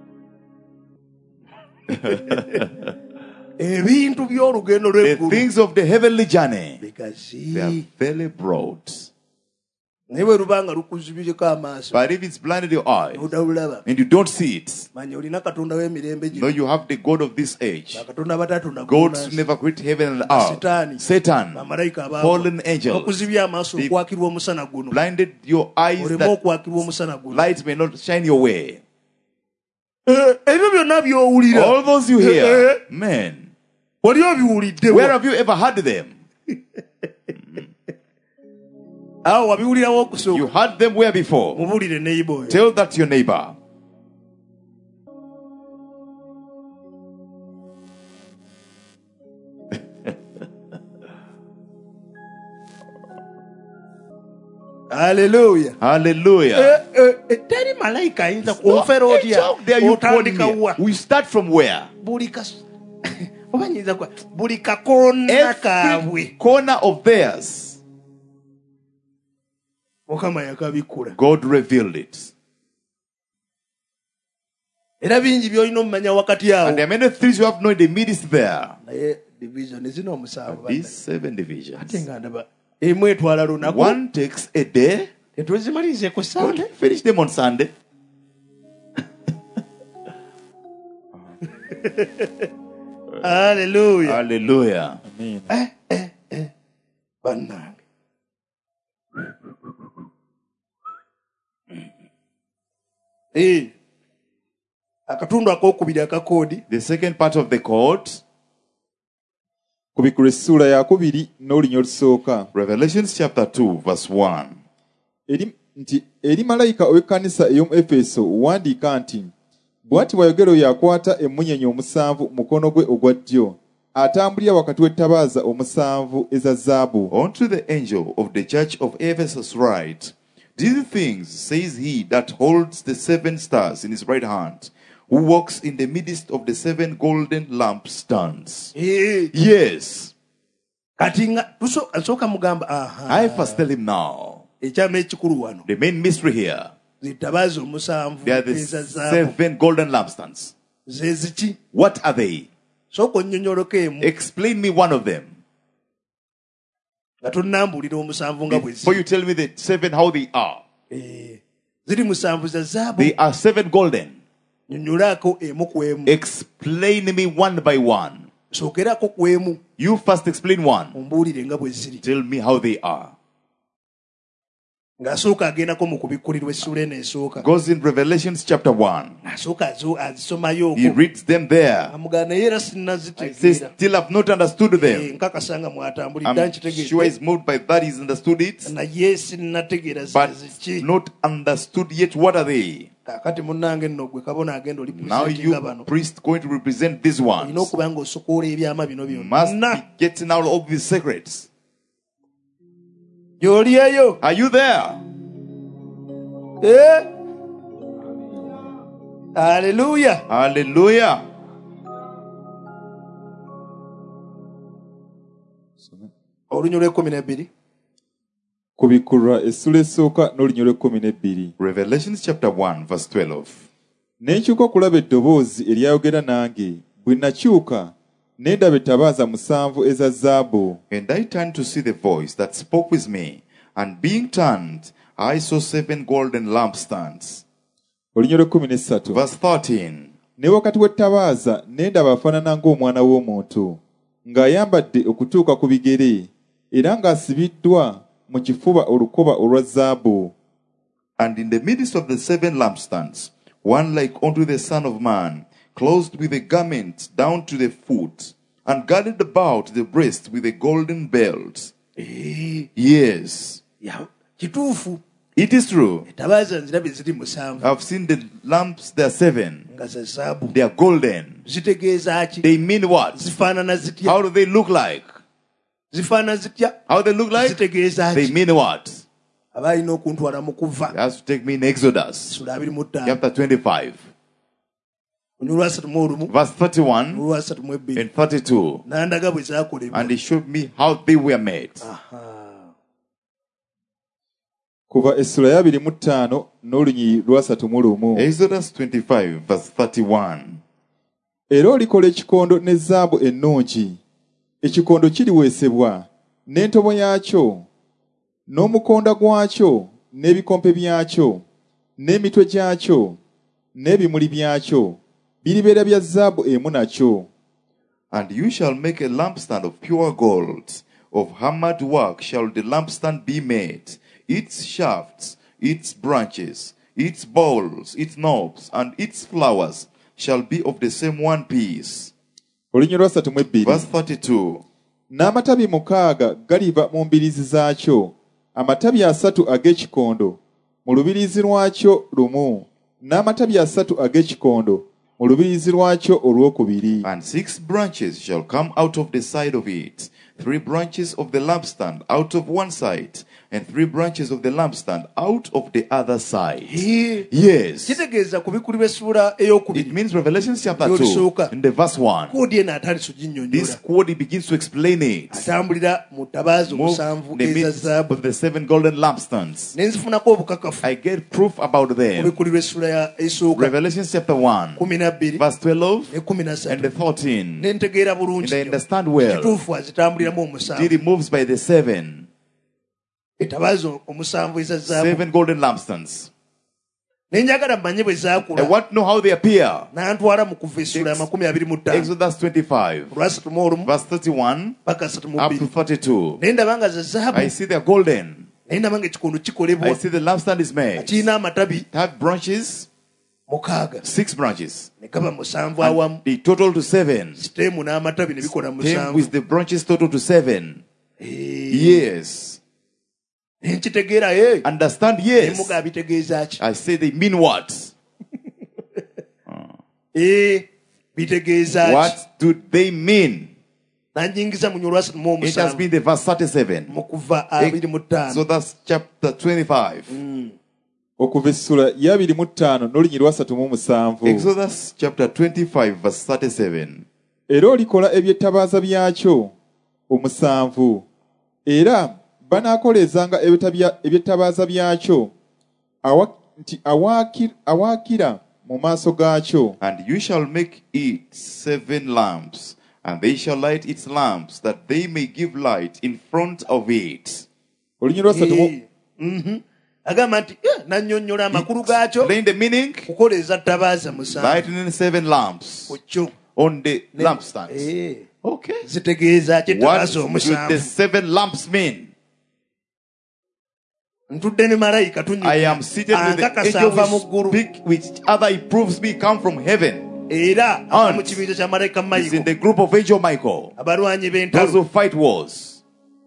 ebintu by'olugendo The lw'eggulu things of the heavenly journey, bigazi they are very broad. naye bwe luba nga lukuzibireko amaaso But if it's blinded your eyes n'odawulaba and you don't see it, manya olina katonda w'emirembe no, gino you have the God of this age. bakatonda batatonda Gods who never created heaven and earth. Sitaani. Satan, bamalayika fallen angels, okuzibya amaaso They- okwakirwa omusana guno blinded your eyes oleme that okwakirwa omusana guno light may not shine your way. Eh, ebyo byonna by'owulira All those you Eh, hear, man, wali obiwulidde where have you ever heard them? awo wabiwulirawo You okusooka heard them where before? mubuulire neiba oyo Tell that to your neighbor. haleluya Hallelujah. Eh, eh, eh, teri malayika ayinza kwofera What a otya joke there you call otandika me. wa We start from where? buli kas oba nyinza kwa buli kakoona kaabwe Every corner of theirs, mukama yakabikkula God revealed it. era bingi by'olina omumanya wakati And awo there are many things you have to know in the midst there. naye division zino omusanvu These seven divisions. ate nga ndaba emu etwala lunaku One takes a day. tetwezimalirize ku Don't sande finish them on Sunday. haleluya Hallelujah. Amiina. bannange Eh, akatundu akokubiri akakoodi The second part of the code. Kubikula essula ya kubiri n'olunya olusooka. Revelations chapter two, verse one. Eri nti eri malayika ow'ekkanisa ey'omu Efeso wandiika nti bw'ati bw'ayogera oyo akwata emmunyenye omusanvu mu mukono gwe ogwa ddyo atambulira wakati w'ettabaaza omusanvu eza zaabu. Unto the angel of the church of Ephesus write, These things says he that holds the seven stars in his right hand, who walks in the midst of the seven golden lampstands. Eh, Yes, kati nga tuso- nsooka mugamba aha I first tell him now. ekyama ekikulu wano The main mystery here, zitabaazi omusanvu they are the eza zaabu seven golden lampstands. ze ziki What are they? sooka onnyonnyoleko emu Explain me one of them. nga tonnambuulira omusanvu nga bwe Before ziri you tell me the seven how they are. Eh, ziri musanvu za zaabu They are seven golden. nnyonnyolaako emu ku emu Explain me one by one. sookerako ku emu You first explain one. ombuulire nga bwe ziri Tell me how they are. ng'asooka agendako mu kubikkulirwa essula eno esooka Goes in Revelations chapter one. asooka azo- azisomayo He okwo reads them there. amugana naye era I say, sinnazitegeera still have not understood Eh, them. nkakasa nga mwatambulidde I'm sure nkitegeera he's moved by that, he's understood it, naye sinnategeera but ziki not understood yet. What are they? kakati munnange nno gwe kabona agenda oli Now presentinga you, bano priest, going to represent these ones. olina okuba nga osukoola ebyama bino Must byonna be getting out all these secrets. gy'oli eyo Are you there? Eh? Haleluya. Hallelujah. olunyo lw'ekkumi n'ebbiri kubikkulwa essula esooka n'olunya lw'ekkumi n'ebbiri. Revelations chapter one, verse twelve. Ne nkyuka okulaba eddoboozi eryayogera nange, bwe nakyuka ne ndaba ettabaaza musanvu eza zaabu. And I turned to see the voice that spoke with me, and being turned, I saw seven golden lampstands. Olunya lw'ekkumi n'essatu. Verse thirteen. Ne wakati w'ettabaaza ne ndaba afaanana ng'omwana w'omuntu, ng'ayambadde okutuuka ku bigere, era ng'asibiddwa mu kifuba olukoba olwa zaabu. And in the midst of the seven lampstands, one like unto the Son of Man, clothed with a garment down to the foot, and girded about the breast with a golden belt. Eh, Yes, ya- kituufu it is true. ettabaaza nzirabye ziri musanvu I've seen the lamps, they are seven. nga za zaabu They are golden. zitegeeza ki They mean what? zifaanana zitya How do they look like? zifaanana zitya How they look like? zitegeeza They ki mean what? aba alina okuntwala mu He kuva has to take me in Exodus sula abiri mu ttaano chapter twenty-five, olunya lwasatu mu olumu verse thirty-one olwasatu mu ebbiri and thirty-two. nandaga bwe zaakolebwa And he showed me how they were made. Aha. Kuva essula ya abiri mu ttaano n'olunyi lwasatu mu lumu. Exodus twenty-five, verse thirty-one. Era olikola ekikondo ne zaabu ennungi. Ekikondo kiriweesebwa, n'entobo yaakyo, n'omukonda gwakyo, n'ebikompe byakyo, n'emitwe gyakyo, n'ebimuli byakyo, biribeera bya zaabu emu nakyo. And you shall make a lampstand of pure gold. Of hammered work shall the lampstand be made. Its shafts, its branches, its bowls, its knobs, and its flowers shall be of the same one piece. Olunya lwasatu mu ebbiri. Verse thirty-two. N'amatabi mukaaga galiva mu mbiriizi zaakyo, amatabi asatu ag'ekikondo mu lubiriizi lwakyo lumu, n'amatabi asatu ag'ekikondo mu lubiriizi lwakyo olwokubiri. And six branches shall come out of the side of it, three branches of the lampstand out of one side, and three branches of the lampstand out of the other side. Eh, Yes. kitegeeza kubikulirwa essula ey'okubiri It means Revelation chapter Yo two, lisooka. in the verse one. koodi eno ataliso This ginnyonnyola quote he begins to explain it. atambulira mu ttabaaza Move omusanvu in the eza midst zaabu of the seven golden lampstands. ne nzifunako obukakafu I get proof about them. kubikulirwa essula ya- esooka Revelation chapter one, kumi nabbiri verse twelve ne kumi na and ssatu the fourteen. ne ntegeera And bulungi I nnyo. understand well. kituufu azitambuliramu Till omusanvu he moves by the seven, ettabaaza omusanvu eza zaabu seven golden lampstands. ne njagala mmanye bwe I zaakula want to know how they appear. n'antwala mu kuva essula ya makumi abiri mu ttaano Exodus twenty-five, olwasatu mu olumu verse thirty-one paka asatu mu up to bbiri thirty-two. naye ndaba nga za zaabu I see they're golden. naye ndaba nga ekikondo I kikolebwa see the lampstand is made. kirina amatabi Have branches, mukaaga six branches. ne gaba musanvu awamu And the total to seven. siteemu n'amatabi ne bikola Came musanvu with the branches total to seven. Eh, Yes. ne nkitegeera ye Understand? ne Yes. muga bitegeeza ki I say they mean what? Eh, bitegeeza ki What do they mean? nanjingiza mu nyo olwasatu mu It has omusanvu been the verse thirty-seven. mu kuva abiri mu ttaano So that's chapter twenty-five. okuva essula ya abiri mu ttaano n'olunyi lwa ssatu mu musanvu. Exodus chapter twenty-five verse thirty-seven. Era olikola ebyettabaaza byakyo omusanvu, era banaakoleezanga ebitabya- ebyettabaaza byakyo awa- nti awaaki- awaakira mu maaso gaakyo. And you shall make it seven lamps, and they shall light its lamps, that they may give light in front of it. Olunyi lwa ssatu mu Eh, mhm. agamba nti eh, nannyonnyola amakulu gaakyo Explain the meaning. kukoleeza ttabaaza musanvu Lightning seven lamps ku kyo. on the Ne- lampstands. Eh, Okay. zitegeeza ki What ettabaaza do the omusanvu. seven lamps mean? ntudde ne malayika I am seated with the ankakasa angel ava mu who ggulu speak, which other he proves me come from heaven. era ava And mu kibinja kya malayika It's in mayiko the group of angel Michael. abalwanyi Those b'entalo who fight wars.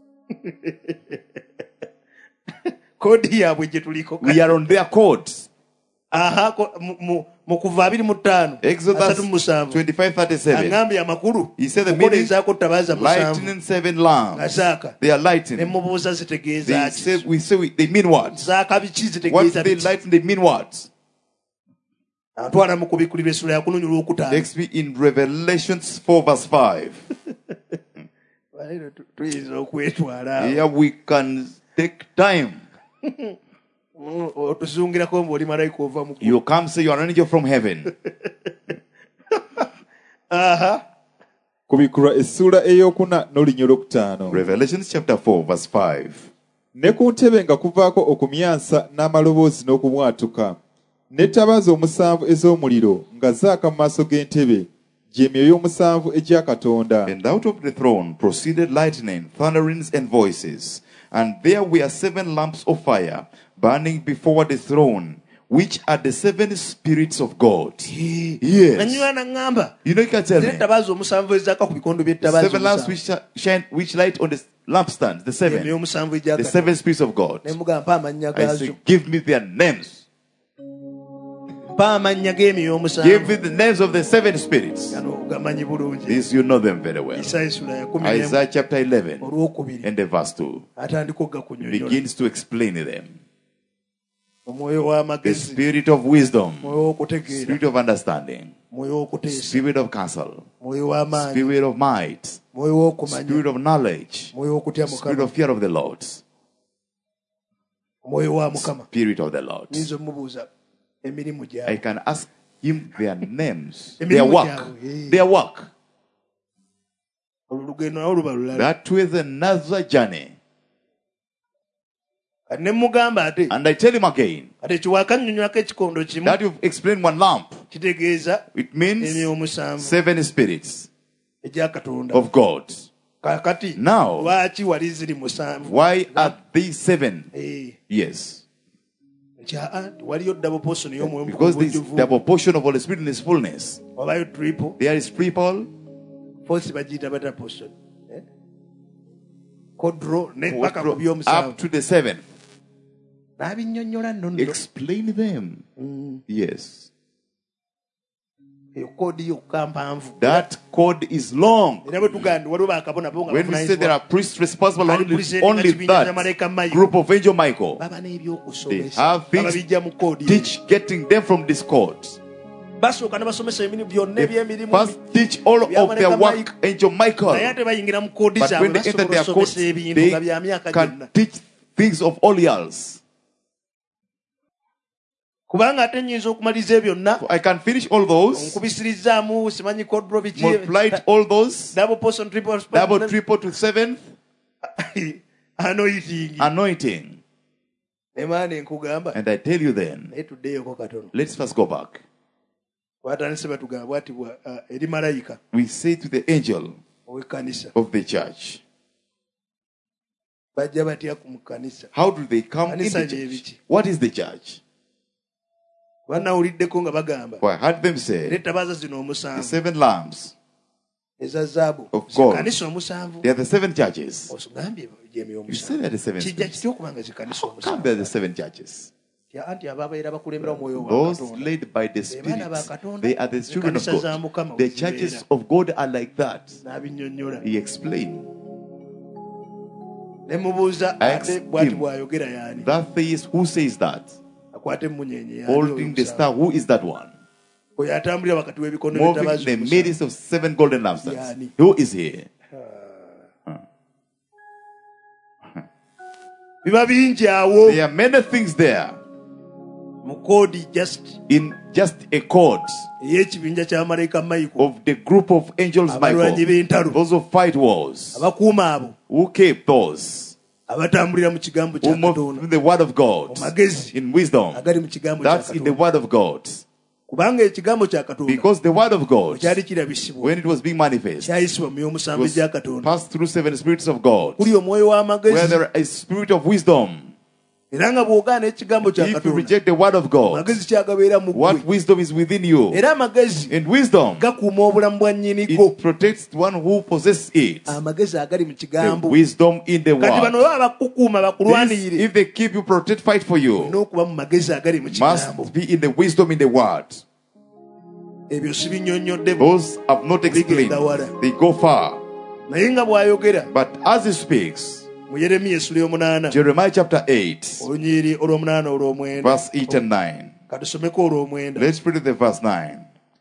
koodi yaabwe gye tuliko We are on their codes. aha ko- mu- mu- mu kuva abiri mu ttaano Exodus asatu mu musanvu twenty-five thirty-seven. aŋambye amakulu He said the meaning, kukoleezaako ttabaaza musanvu lightning seven lamps. Ngazaaka. They are ne lighting. mubuuza zitegeeza They ki say, we say we- they mean what? zaaka biki What zitegeeza they biki lighten, they mean what? antwala mu kubikulira essula yakunonyi olwokutaano Next be in Revelations four verse five. Leero tu- tuyinza okwetwala awo. Here we can take time. Mm, otuzungirako ng'oli malayika ova mu ggulu. You come say you are an angel from heaven. aha kubikulwa essula ey'okuna n'olunyi olwokutaano. Revelations chapter four verse five. Ne ku ntebe nga kuvaako okumyansa n'amaloboozi n'okubwatuka, n'ettabaaza omusanvu ez'omuliro nga zaaka mu maaso g'entebe, gy'emyoyo omusanvu egya Katonda. And out of the throne proceeded lightning, thunderings, and voices. And there were seven lamps of fire burning before the throne, which are the seven spirits of God. Yes. nanywana ŋŋamba You know, you can tell zira me. ettabaaza omusanvu ezaaka ku bikondo by'ettabaaza Seven lamps omusanvu. which sh- shine, which light on the lampstands, the emyoyo seven, omusanvu egya the Katonda. seven spirits of God. ne mugamba mpa amannya I gaazo say, give me their names. mpa amannya g'emyoyo Give me omusanvu the names of the seven spirits. gano gamanyi bulungi. These you know them very well. Isaaya essula ya kumi n'emu Isaiah chapter eleven olwokubiri and the verse two atandika okugakunyonnyola begins to explain them. omwoyo The w'amagezi spirit of wisdom, mwoyo w'okutegeera spirit of understanding, mwoyo w'okuteesa spirit of counsel, mwoyo w'amaanyi spirit of might, mwoyo w'okumanya spirit of knowledge, mwoyo w'okutya spirit mukama of fear of the Lord, omwoyo wa mukama spirit of the Lord. nyinza omubuuza emirimu I gyabwe can ask him their names, Emirimu their work, gyabwe, eh. their work. olwo lugendo nawo luba lulala That was another journey. kati ne mugamba ate And I tell him again kati kiwakannyonywako ekikondo kimu that you've explained one lamp. kitegeeza It means emyoyo omusanvu seven spirits egya katonda of God. kakati Now, lwaki wali ziri musanvu why are these seven? Eh, Yes. kya anti waliyo double portion y'omwoyo Because this mukulubujuvu double portion of Holy Spirit in His fullness. wabayo triple There is triple, force bagiyita bata portion Eh? kodro ne paka ku by'omusanvu up to the seven. n'abinnyonnyola nno nno Explain them. Yes. eyo koodi yokka mpanvu That code is long. era bwe tugamba nti waliwo bakabona bo nga When we say there are priests responsible Ali only, presenting only ekibinja kya malayika that Michael. group of Angel Michael, baba they n'ebyokusomesa have things babijja mu koodi teach getting them from this code. basooka ne basomesa emirimu byonna They ebyemirimu first teach all of their work, Angel naye Michael. ate bayingira mu koodi But zaabwe when they enter basobola their codes, osomesa ebintu nga bya they myaka can gyonna teach things of all years. kubanga ate nnyinza okumaliriza ebyo byonna So I can finish all those, nkubisirizaamu simanyi kodro biki multiply all those, double portion triple double, triple to seventh, anointing anointing. ne maana nkugamba And I tell you then, naye tuddeyoko katono let's first go back. batandise batugamba bwati bwa- ah, eri malayika We say to the angel ow'ekkanisa of the church, bajja batya mu kkanisa how do they come in Kanisa the bye church? biki? What is the church? bannawuliddeko nga bagamba For I heard them era say, ettabaaza zino the omusanvu seven lamps, eza zaabu Of gold. kanisa omusanvu they are the seven churches. osugambye gyemyo You say they're the seven kijja spirits. kitya okubanga zikanisa Come, omusanvu they're the seven churches. Tya anti ababeera bakulembera omwoyo wa Those katonda led by the Baana ba spirits, Katonda, they are the children of ekanisa za Mukama God. The bwe churches zibeera. of God are like that. n'abinnyonnyola He explained. ne mubuuza I ate asked bw'ati him. bw'ayogera yaani That is, who says that? akwate munyenye holding the star. Who is that one? oyo atambulira wakati w'ebikondo Moving in the midst of seven golden lampstands. Who is he? biba bingi awo There are many things there mu kodi just in just a chord ey'ekibinja kya malayika Michael of the group of angels abalwanyi Michael, b'entalo those who fight wars, abakuuma abo who keep those, abatambulira mu kigambo who kya move Katonda in the word of God, mu magezi in wisdom. agali mu kigambo kya That's in the Katonda word of God. kubanga ekigambo kya Katonda Because the word of God, kyali kirabisibwa when it was being manifest, kyayisibwa mu it y'omusanvu was gya Katonda passed through seven spirits of God, kuli omwoyo where w'amagezi there is a spirit of wisdom. era nga bw'ogaana ekigambo kya If you Katonda reject the word of God, amagezi kyagabeera mu ggwe what wisdom is within you? era amagezi And wisdom, gakuuma obulamu bwa nnyinigo it protects the one who possesses it. amagezi agali mu The kigambo wisdom in the kati bano word. baba bakukuuma This, bakulwanirire if they keep you, protect, fight for you, n'okuba mu magezi agali mu kigambo must be in the wisdom in the word. ebyo si binnyonnyodde Those have not explained. They go far. naye nga bw'ayogera But as he speaks, mu yeremiya essula y'omunaana Jeremiah chapter eight, olunyiri olw'omunaana olw'omwenda verse eight and nine. katusomeko olw'omwenda Let's read the verse nine.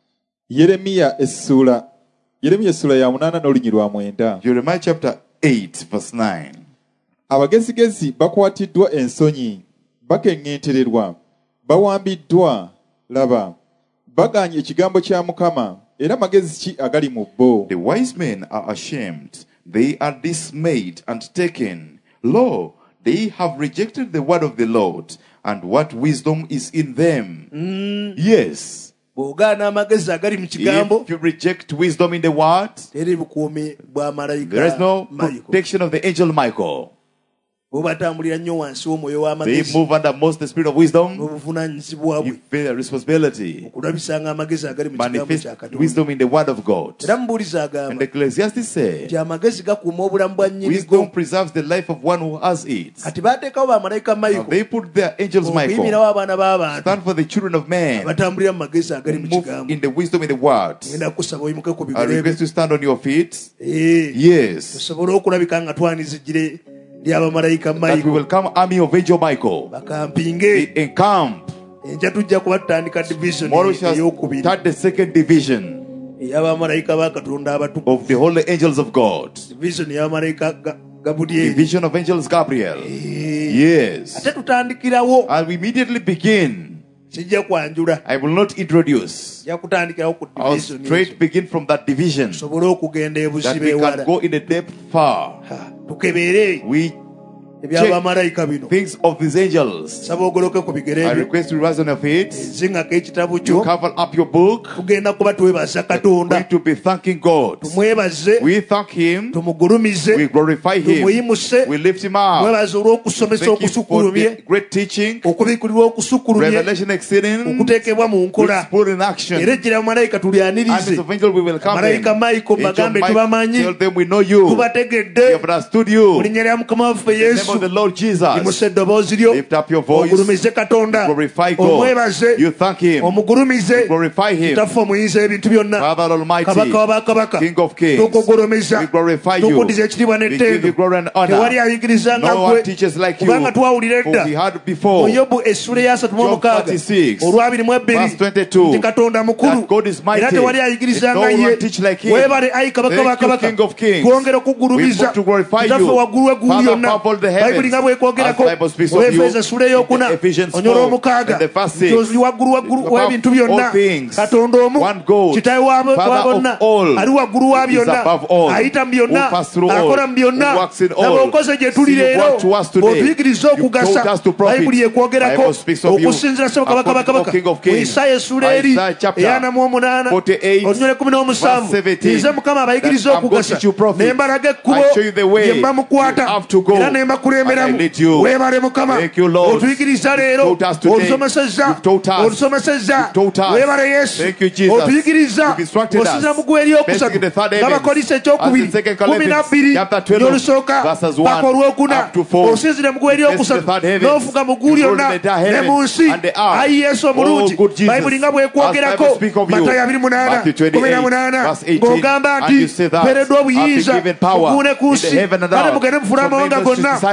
Yeremiya essula Yeremiya essula ya munaana n'olunyi lwa mwenda. Jeremiah chapter eight, verse nine. Abagezigezi bakwatiddwa ensonyi, bakeŋŋentererwa, bawambiddwa, laba, baganye ekigambo kya Mukama, era magezi ki agali mu bo? The wise men are ashamed. They are dismayed and taken. Lo, they have rejected the word of the Lord, and what wisdom is in them. Mm. Yes. bw'ogaana amagezi agali mu kigambo If you reject wisdom in the word, teri bukuumi bwa there is no malayika protection of the angel Michael. bo batambulira nnyo wansi w'omwoyo They w'amagezi move under most the spirit of wisdom. n'obuvunaanyizibwa You bwe feel a responsibility. okulabisanga amagezi agali mu kigambo Manifest kya Katonda wisdom in the word of God. era mubuuliza And agamba Ecclesiastes said, nti amagezi gakuuma obulamu bwa wisdom nnyinigo preserves the life of one who has it. kati baateekawo bamalayika Now Michael they put their angels Michael, okuyimirawo abaana b'abantu stand for the children of men, batambulira mu magezi agali who mu move kigambo in the wisdom in the word. ngenda kusaba oyimuke ku I bigere bye request you stand on your feet. Eh, Yes. tusobole okulabika nga twanizigire ly'abamalayika That we Michael will come army of angel Michael. bakampinge We encamp. enkya tujja kuba tutandika division Tomorrow shall ey'okubiri start the second division ey'abamalayika ba Katonda abatukuvu of the holy angels of God. division y'abamalayika Ga- Gabudyeri Division of angels Gabriel. Eh, Yes. ate tutandikirawo And we immediately begin. sijja kwanjula I will not introduce. ja kutandikirawo ku I'll division straight begin from that division, tusobole okugenda that ebuziba we can ewala go in the depth far. Ha, tukebeere We eby'abamalayika bino things of these angels. saba ogoloke ku bigere I byo request you rise on your feet. zingako ekitabo You kyo cover up your book. tugenda kuba twebaza We're Katonda going to be thanking God. tumwebaze We thank Him. tumugulumize We glorify Him. tumuyimuse We lift Him up. mwebaze olw'okusomesa Thank you for okusukulumye the great teaching, okubikulirwa okusukulumye revelation exceeding, okuteekebwa mu nkola which put in action. era ejjira malayika tulyanirize Armies of angels we will come in. malayika Michael Angel bagambe Michael, tubamanyi tell them we know you. We tubategedde have understood you. mu In linnya lya mukama waffe the name yesu of the Lord Jesus, limusa eddoboozi lyo lift up your voice. ogulumize Katonda Glorify God. omwebaze You thank Him. omugulumize Glorify Him. kitaffe omuyinza ebintu byonna Father Almighty, kabaka wa bakabaka King of Kings, tukugulumiza we glorify you. tukuddiza ekitiibwa We give you n'ettendo glory and honor. tewali ayigiriza nga No one gwe teaches like you. kubanga twawulira For edda we had mu before, yobu essula eyasatu mu Job omukaaga thirty-six, olwabiri mu ebbiri verse twenty-two, nti katonda mukulu that God is mighty. era tewali ayigiriza And nga no ye one teach like him. weebale ayi kabaka Thank wa you, kabaka King of Kings. twongere We okugulumiza want to glorify kitaffe you. waggulu w'eggulu Father lyonna above all the bayibuli nga heavens, bwekwogerako as Bible speaks of you, olwefeeza essula ey'okuna in the Ephesians onyola four, omukaaga and the verse six, nti oli waggulu waggulu above w'ebintu all byonna things, katonda omu one God, kitaawe wa wa Father of bonna all, ali waggulu wa is byonna above all, ayita mu byonna who passed through all, akola mu byonna who works in all. nabookoze gye tuli See you leero brought to us today. bw'otuyigiriza You okugasa taught us to profit. bayibuli ekwogerako Bible speaks of you. okusinziira ssebo kabaka According to bakabaka King of mu Kings. isaaya essula eri Isaiah chapter eyana mu omunaana forty-eight, olunyole kumi n'omusanvu verse seventeen, nze mukama abayigiriza that I'm going to okugasa teach you profit. ne mbalaga ekkubo I show you the way gye mba mukwata you have to go, era ne mbakulemberamu and I lead you. weebale mukama Thank you, Lord. otuyigiriza leero You've taught us today. olusomesezza You've taught us. olusomesezza You've taught us. weebale yesu Thank you, Jesus. otuyigiriza You've instructed us. osinzira mu ggwe eryokusatu Basically the third nga heavens. bakolisa As ekyokubiri in Second kumi Corinthians, nabbiri chapter twelve, n'olusooka verses one paka olwokuna up to four. osinzira mu ggwe Basically eryokusatu the third heavens. n'ofuga mu ggulu You lyonna rule the entire ne heaven mu nsi and the earth. ayi yesu omulungi Oh, good Jesus. bayibuli nga As bwekwogerako Bible speak of you. matayo abiri munaana Matthew twenty-eight, kumi na munaana verse eighteen, ng'ogamba and nti you say that, mpeereddwa obuyinza I've been given power muguune ku in nsi the heaven and kale earth. mugende mufune So amawanga make us gonna disciples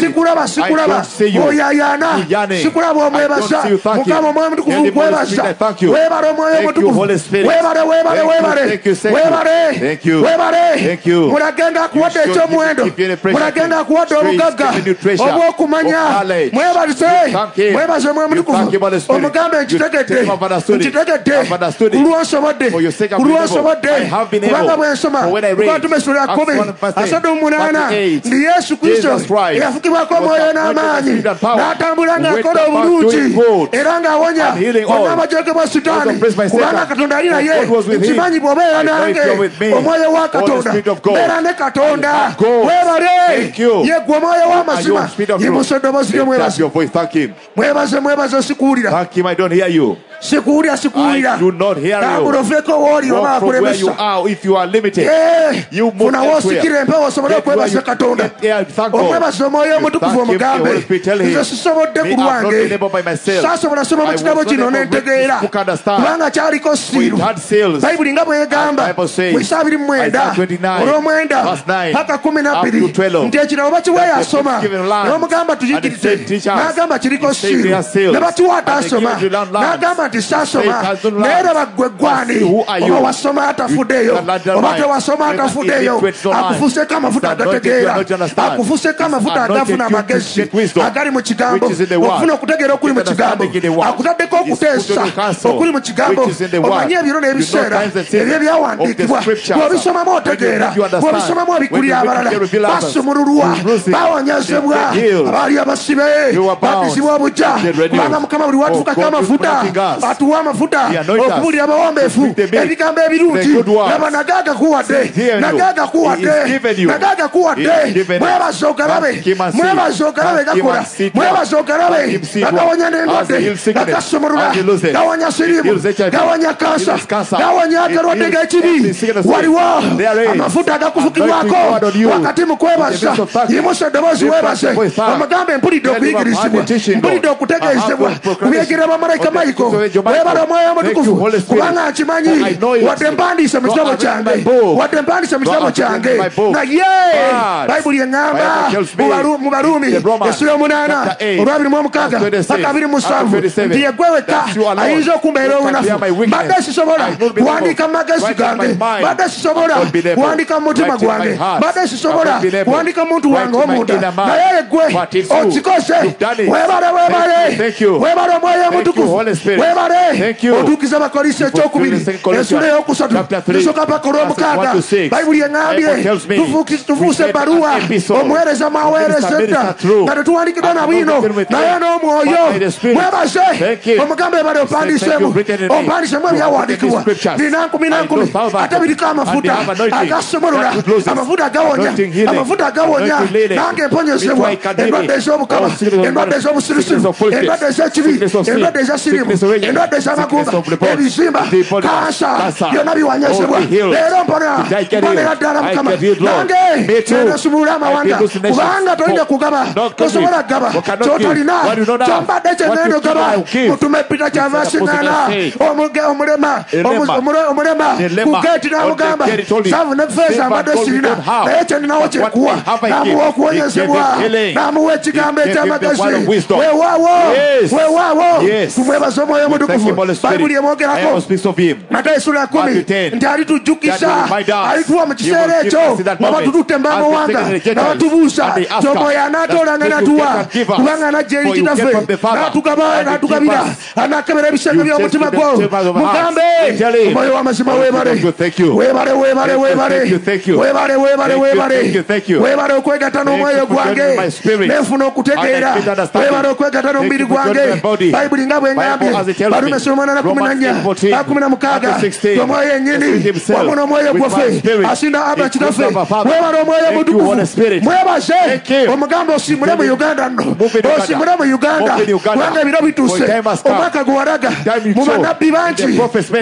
it. Sikulaba, I I don't see you. oyayana Yearning. sikulaba I don't omwebaza see you thanking. mukama omwoyo omutukuvu Heavenly nkwebaza Spirit, I thank you. webale omwoyo Thank you, omutukuvu Holy Spirit. webale webale Thank you, webale thank you, thank you. webale Thank you. webale Thank you. mulagenda akuwadde You showed ekyomuwendo me the pressure. mulagenda akuwadde Strength, obugagga given you treasure obw'okumanya of knowledge. mwebalize You thank him. mwebaze omwoyo You thank him, omutukuvu Holy Spirit. omugambe You nkitegedde tell him I've understood it. nkitegedde I've understood it. ku lw'onsobodde For your sake I've ku been lw'onsobodde able. I have been kubanga able. bwe nsoma For when I read, kubatumesula Acts kumi one verse eight, asatu mu munaana thirty-eight, ndi yesu kristo Jesus Christ eyafukibwako was omwoyo anointed n'amaanyi with power, n'atambula went ng'akola about obulungi doing good era ng'awonya and healing all. bonna abajooge bwa sitaani Those oppressed by kubanga Satan. katonda ali For naye God was with him. nkimanyi bw'obeera I know if nange you're with me. omwoyo wa All the katonda Spirit of God. beera ne katonda I have God. weebale Thank you. ye gwe omwoyo And w'amazima your Spirit of yimusa eddoboozi lyo truth. Lift up mwebaze your voice. Thank him. mwebaze mwebaze sikuwulira Thank him. I don't hear you. sikuwulira sikuwulira I do not hear you. tambula oveeko wooli oba Walk from where you akulemesa are. If you are limited, Eh, you move funa elsewhere. woosikira empewo osobole Get where okwebaza you katonda get there and thank God. omwebaza omwoyo You omutukuvu thank him, the omugambe Holy Spirit, tell him, nze sisobodde me, ku I'm not lwange able by myself. saasobola soma mu I kitabo was kino not able to nentegeera book understand. kubanga kyaliko siiru We had sales. bayibuli nga bwegamba Bible says, mu isa abiri mu mwenda Isaiah twenty-nine, olw'omwenda verse nine, paka kumi na up bbiri to twelve, nti ekirabo bakiwa that yasoma they've given land, n'omugamba and they tuyigirize said, "Teach us." n'agamba kiriko He said, siiru "They are seals." ne batuwa And they ataasoma gave to land lands. n'agamba nti saasoma They has no naye lands. raba ggwe gwani But who are you? oba wasoma atafuddeeyo You cannot oba lie. tewasoma Let us atafuddeeyo eat it, not lie. akufuseeko amafuta It's anointed, agategeera you are not understand. akufuseeko amafuta It's anointed agafuna you to amagezi get wisdom, agali mu kigambo which is in the word. okufuna okutegeera okuli mu Get kigambo understanding in the word. akutaddeko It's put okuteesa on your counsel, okuli mu kigambo which is in the word. omanye ebiro You know n'ebiseera times and seasons ebyo ebyawandiikibwa of the scriptures. bw'obisomamu otegeera When you read, you understand. bw'obisomamu When obikulira you read, abalala you reveal others. basumululwa You lose it. bawonyezebwa They get healed. abaali abasibe You are bound. baddizibwa obujja Get renewed. kubanga mukama buli watufukako Oh, God, amafuta you put us. atuwa amafuta He anoint us. okubulira abawombeefu To speak the meek. ebigambo ebirungi The good words. laba nagaaga kuwadde Hear you. nagaaga He kuwadde is given you. nagaaga He kuwadde is given you. mwebaze ogalabe Thank him and see. mwebaze ogalabe Thank him gakola and see it. mwebaze ogalabe Thank him see it. gagawonya As he n'endwadde heals sickness. gagasumulula As he loses it. gawonya siriimu He heals H I V. gawonya kansa He heals cancer. gawonya He agalwadde heals g'ekibi every sickness. waliwo There is amafuta agakufukibwako anointing poured on you. wakati mu kwebaza In the midst of thanking. yimusa eddoboozi Lift up weebaze your voice, thank. omugambe mpulidde Tell him I've okuyigirizibwa had the teaching, Lord. mpulidde okutegeezebwa I have the ku byegerera bamalayika proclamation mayiko of the angel Michael. weebala omwoyo Thank you, omutukuvu Holy Spirit. kubanga nkimanyi For I know it. wadde mpandiise mu God kitabo has written kyange my book. wadde mpandiise mu God kitabo has written kyange my book. naye But bayibuli eŋŋamba Bible tells me mu Baru- mu baruumi the Romans essula omunaana chapter eight, olwabiri mu omukaaga verse twenty-six, paka abiri mu musanvu up to twenty-seven, nti yegwe wekka that you alone ayinza okumbeera who can olunafu bear my weakness. mbadde sisobola I will be kuwandiika mu able magezi to write in gange my mind. mbadde sisobola I will be able kuwandiika mu mutima write in my gwange heart. mbadde sisobola I will be able kuwandiika mu muntu write wange in my omunda inner man. naye yegwe But it's you. okikose You've done it. weebale weebale Thank you, thank you. weebale omwoyo Thank you, omutukuvu Holy Spirit. weebale Thank you. otuukiza abakolisi ekyokubiri Second Corinthians ensula eyokusatu chapter three, tusooka paka olw'omukaaga verses one to six. bayibuli eŋŋambye Bible tells me tufuuki- tufuuse we get ebbaluwa an epistle. omuweereza mwaweereza Minister, edda minister through. nga tetuwandikiddwa And na not bwino written with naye ink, n'omwoyo but by the Spirit. mwebaze Thank you. omugambe ebale Thank opandiisemu you, written in me. opandiisemu You have ebyawandiikibwa written the scriptures. nina nkumi na I nkumi know thousands. ate biriko amafuta And they have anointing. agasumulula That good loses. amafuta agawonya Anointing healing. amafuta agawonya Anointing healing. nange emponyezebwa Which way can endwadde heal me? ez'obukama Oh, sickness of endwadde body, ez'obusirusiru sickness of foolishness, endwadde ez'ekibi sickness of sin, endwadde ez'esirimu sickness of weakness, endwadde ez'amagumba sickness of report, ebizimba deep body, kansa cancer. byonna biwanyezebwa Oh, be healed. leero mpona Today I get mponera healed. ddala I mukama get healed, Lord. nange Me too. nenesumulula amawanga I get those nations. kubanga tolina kugaba Not tosobola give. gaba You cannot kyotalina give. What you don't have. kyombadde What kyengendo you gaba cannot give. mutume pita kyava It's the siŋŋaana apostle say. Omuge- omulema Elema. omu- omule- omulema Elema. ku geeti n'amugamba On the gate, he told him, saavu ne feeza Silver mbadde and gold we sirina don't have. naye kyendinawo But what kyekuwa we have I give. n'amuwa okuwonyezebwa He gave him healing. n'amuwa ekigambo He gave him the word of eky'amagezi wisdom. weewaawo Yes. weewaawo Yes. tumwebaza omwoyo Thank omutukuvu you, Holy Spirit. bayibuli emwogerako I will speak of him. matayo essula ya kumi Matthew ten. nti alitujjukisa That will remind us. alituwa mu He kiseera will give ekyo us in that nga moment. batututte As mbamawanga they take the Gentiles, nga batubuusa and they ask gy'omwoyo us, anaatoola nga that natuwa you can give us. kubanga anajja eri For you kitaffe get from the Father, n'atugaba and you n'atugabira give us. anaakebera ebisenge You by'omutima take gwo the chambers of our hearts. mugambe You tell him. omwoyo w'amazima Holy weebale Spirit of God, thank you. weebale weebale Thank you, weebale thank you, thank you. weebale weebale Thank you, weebale thank you, thank you. weebale okwegatta Thank n'omwoyo you for gwange joining my spirit. nenfuna okutegeera And I feel understanding. weebale okwegatta Thank n'omubiri you for gwange joining my body. bayibuli nga bwe ngambye Bible as it tells balume me. sulumana na kumi na Romans nnya eight fourteen, na kumi na mukaaga chapter sixteen. omwoyo The yennyini Spirit himself, wamu n'omwoyo with gwaffe my spirit, asinda aba it kitaffe goes to our Father. weebale omwoyo Thank you, omutukuvu Holy Spirit. mwebaze Thank you. omugambe osiimule mu uganda nno Move in Uganda. osiimule mu uganda Move in Uganda. kubanga ebiro bituuse For time has come. omwaka gwe walaga Time you mu chose. bannabbi bangi The prophets many. mu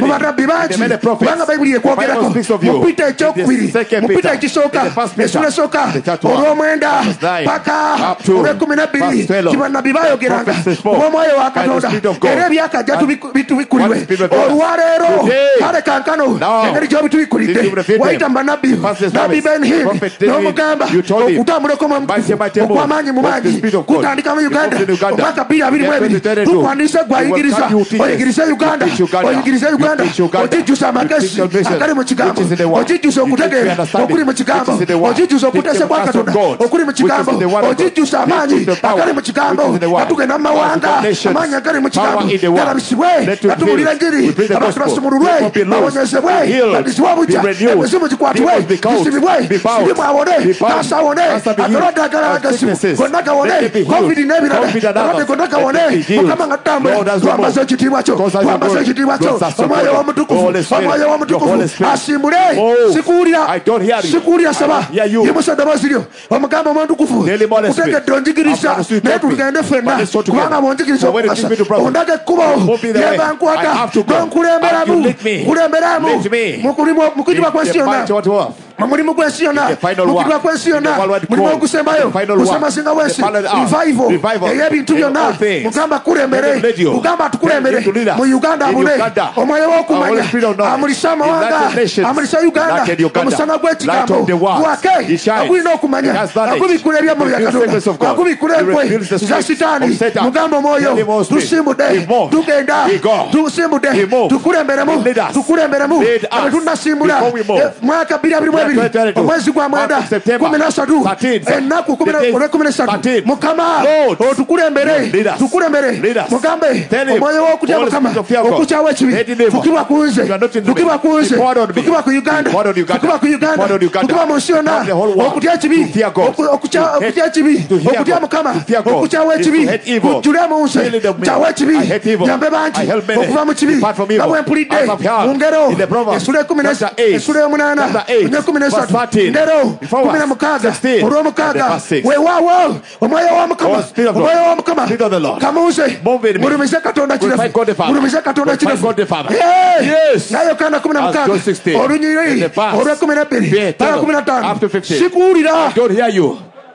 Kubannabbi bangi The many prophets. kubanga bayibuli The Bible ekwogerako speaks of you. mu Peter ekyokubiri It is Second mu Peter Peter. ekisooka It is First Peter. essula esooka The chapter one. olw'omwenda Verse nine. paka Up to olw'ekkumi nabbiri verse twelve. kibannabbi baayogeranga Prophets spoke obw'omwoyo wa by the Katonda Spirit of God. era ebyakajja And tubikuliwe what the Spirit of God. olwaleero Today. kale kankano Now. engeri gy'obitubikulidde Since you refute wayita them. mu bannabbi First is nabbi promise. Ben Hinn Prophet David, n'omugamba you told him. okutambulako mu Mighty, mighty move. okw'amaanyi mu Of the maanyi Spirit of God. kutandika mu Uganda You moved in Uganda. omwaka bbiri abiri mu Get ebiri twenty twenty-two. tukwandise gwe You will ayigiriza come, you teach us. oyigirize Uganda You teach Uganda. oyigirize You Uganda teach Uganda. okijjusa You amagezi teach your mission. agali mu kigambo Which is in the word. okijjusa You teach okutegeera the understanding. okuli mu kigambo Which is in the word. okijjusa Teach okuteesa the kwa counsel of Katonda God. okuli mu Which is kigambo in the word of God. okijjusa Teach amaanyi the power. agali mu kigambo Which is in the word. gatuge n'amawanga Power of nations. amaanyi agali mu kigambo Power in the word. galabisibwe Let it gatubuulira be. enjiri We preach the abantu gospel. basumululwe People be loosed. babonyezebwe Be healed. babisibwe obujja Be renewed. emizimu gikwatibwe Demons be caught. gisibibwe Be bound. sirimu awone Be bound. kansa awone Cancer be healed. akalwadde agalagasibu Sicknesses. gonna gawone Let it be healed. covid n'ebirala Covid and akalwadde others. gonna gawone Let it be healed. mukama nga tutambula Lord, as we twambaza move. ekitiibwa kyo Because as we twambaza go. ekitiibwa kyo Lord, as we omwoyo go. w'omutukuvu Holy Spirit. omwoyo Your w'omutukuvu Holy Spirit. asimbule Move. sikuwulira I don't hear you. sikuwulira saba I hear you. yimusa eddoboozi lyo omugamba omwandukuvu Tell him, Holy Spirit. kutegedde onjigiriza I've understood naye talking. tugende ffenna But let's talk together. kubanga bonjigiriza For when you okukasa teach me to prophesy, ondaga ekkubo move me the way. lyebankwata I have to go. n'onkulemberamu And you lead me. kulemberamu Lead me. mu kulimu- mu kujibwa kw'ensi The yonna mighty what worth. mu mulimu gw'ensi yonna The final mu work. kujibwa kw'ensi yonna The world mulimu call. ogusembayo The final work. kusemasinga w'ensi The final hour. revival Revival. ey'ebintu In byonna all things. mugamba kulembere Let him lead you. mugamba atukulembere Let him lead us. mu Uganda In mune Uganda. omwoyo Our w'okumanya Holy Spirit of knowledge. amulisa amawanga United Nations. amulisa Uganda United Uganda. omusana Light gw'ekigambo of the world. gwake He shines. agulina okumanya He has knowledge. agubikula ebyamulu bya He reveals Katonda secrets of God. agubikula He enkwe reveals the za secrets sitaani of Satan. mugamba omwoyo Tell him, Holy Spirit. tusimbudde He moved. tugenda He go. tusimbudde He moved. tukulemberemu He lead us. tukulemberemu Lead us. ebe tunnasimbula Before we move. Eh, mwaka bbiri abiri mu We are ebiri twenty twenty-two. omwezi gwa mwenda Month of September. kumi nasatu thirteen. ennaku kumi na- The days- olw'ekumi nesatu thirteen. mukama Lord. otukulembere Lead us. tukulembere Lead us. mugambe Tell him. omwoyo w'okutya Holy mukama Spirit of fear God. okukyawo ekibi Let him live. fukibwa ku nze You are not in the fukibwa way. ku nze Be poured on me. fukibwa ku Uganda Be poured on Uganda. fukibwa ku Be Uganda poured on Uganda. fukibwa mu nsi yonna From the whole world. okutya ekibi To fear God. oku- okukya To hate- okutya ekibi to hear okutya God. mukama To fear God. okukyawo Is to ekibi hate evil. kujjule mu nze Healing of me. kyawo ekibi I hate evil. jambe bangi I help many. okuva mu kibi Depart from evil. nga bwe mpulidde As I've heard mu ngero in the Proverbs. esula ekumi ne- Chapter eight. esula y'omunaana Chapter eight. ennya kumi nesatu Verse thirteen. ngero Before kumi us. na mukaaga sixteen. olw'omukaaga And the verse six. weewaawo omwoyo w'omukama Oh, Spirit of God. omwoyo w'omukama Spirit of the Lord. kamuuze Move in me. mulumize katonda Glorify God the kirefu Father. mulumize katonda Glorify kirefu God the Father. Eh, Yes. nga yokaana kumi na As mukaaga John sixteen. In olunyiri the verse. olw'ekumi nebbiri Be paka eternal. kumi na ttaano Up to fifteen. sikuwulira Don't hear you.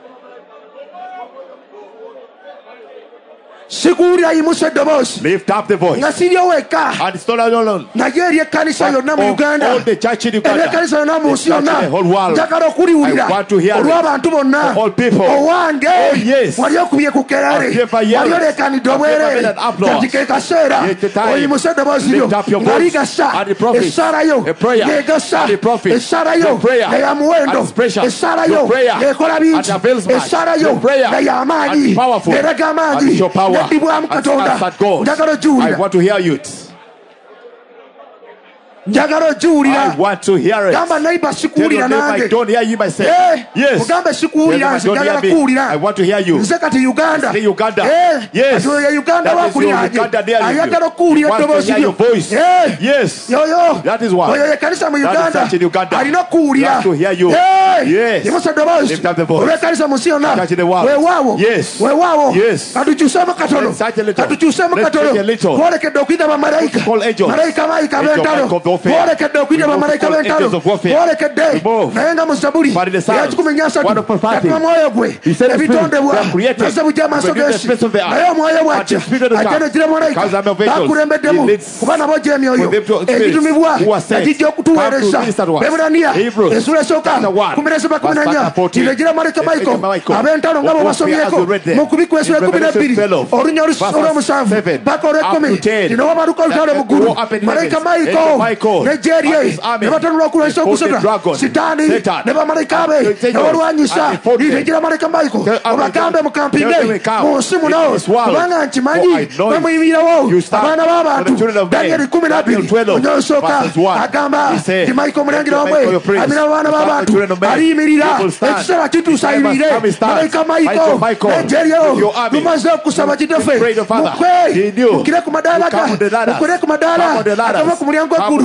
sikuwulira yimusa eddoboozi Lift up the voice. nga siryo weka And it's not alone. naye eri ekkanisa yonna mu Of Uganda all the church in eri Uganda. ekkanisa yonna mu nsi The church yonna in the whole world. njagala okuliwulira I want to hear it. olw'abantu bonna For all people. owange Oh, yes. wali okubye ku kerale I've never yelled. wali oleekanidde I've never obwereere made an applause. kati ke kaseera It's the time. oyimuse eddoboozi lyo Lift up your nga voice. ligasa And the prophet. essaala yo A prayer. ng'egasa And the prophet. essaala yo The prayer. nga ya muwendo And it's precious. essaala Your yo prayer. ng'ekola And bingi avails much. essaala yo Your prayer. nga ya amaanyi And it's powerful. ng'eraga And amaanyi it's your power. n'eddibwamu And katonda it's at God. njagala I ogiwulira want to hear you. njagala ogiwulira I want to hear it. gamba neighbor Tell sikuwulira your neighbor, I nange don't hear you myself. Eh, Yes. mugambe sikuwulira Tell nze them, I njagala don't hear me. kuwulira I want to hear you. nze kati Uganda Say Uganda. Eh, Yes. kati oyo ye Uganda That is your wakuliraje Uganda there you ayagala go. okuwulira Wants to eddoboozi hear lyo your voice. Eh, Yes. yoyo That is why. oyo ye kanisa mu That is Uganda church in Uganda. alina okuwulira Wants to hear you. Eh, Yes. yimusa eddoboozi Lift up the voice. olw'ekkanisa mu nsi yonna Church in the world. weewaawo Yes. weewaawo Yes. katukyuseemu katono Let's search a little. katukyuseemu Let's katono take a little. twolekedde okuyita bamalayika Call angels. malayika malayika Angel ab'entalo Michael of warfare. twolekedde okuyita We move bamalayika to call b'entalo angels of warfare. twolekedde We move. naye nga mu Zabuli But in the Psalms, eya kikumi nnyasatu one of the thirty, yatuma mwoyo gwe he said the Spirit, ebitondebwa they are created naze bujja amaaso within the g'ensi space of the earth. naye omwoyo But bw'ajja the Spirit of the ajja God, negira malayika because I'm of angels, bakulembeddemu he leads kuba nabo gye emyoyo with them to spirits egitumibwa who are sent, egijja okutuweereza come to minister to us. beburaniya Hebrews, ensula esooka chapter one, kumi n'esooka kumi verse n'ennya fourteen. tinegira malayika The Michael Michael, ab'entalo nga bwe of warfare basomyeko as we read there. mu kubikwa esula In ekumi n'ebbiri Revelation twelve, olunya verses olw'omusanvu seven paka olw'ekkumi up to ten. lino wabaluka olutalo mu ggulu Go up in malayika heavens. Michael Angel Michael n'ejje and lye his army ne batanula okulwanyisa and fought the okusota dragon, sitaani Satan, ne bamalayika be and the ne angels, balwanyisa and they fought them. linegira malayika Michael Tell- obagambe tell mukampinge them we come mu nsi muno in this world. kubanga For nkimanyi I know bwe you. muyimirawo You stand abaana for b'abantu the children of men. Daniel kumi n'abiri Daniel twelve, onyo osooka verses one. agamba He said, ti Michael omulangira Michael, wamwe your prince, amira abaana the b'abantu children of men. aliyimirira People stand. ekiseera kituusa The time has ayimirire come, he stands. malayika Michael, Michael Michael, n'ejje lyo with your army. tumaze okusaba kitaffe Pray the Father. mukwe He knew. mukire ku madaala You come on the ladders. mukire ku madaala Come on the ladders. akava ku mulyango Come eggulu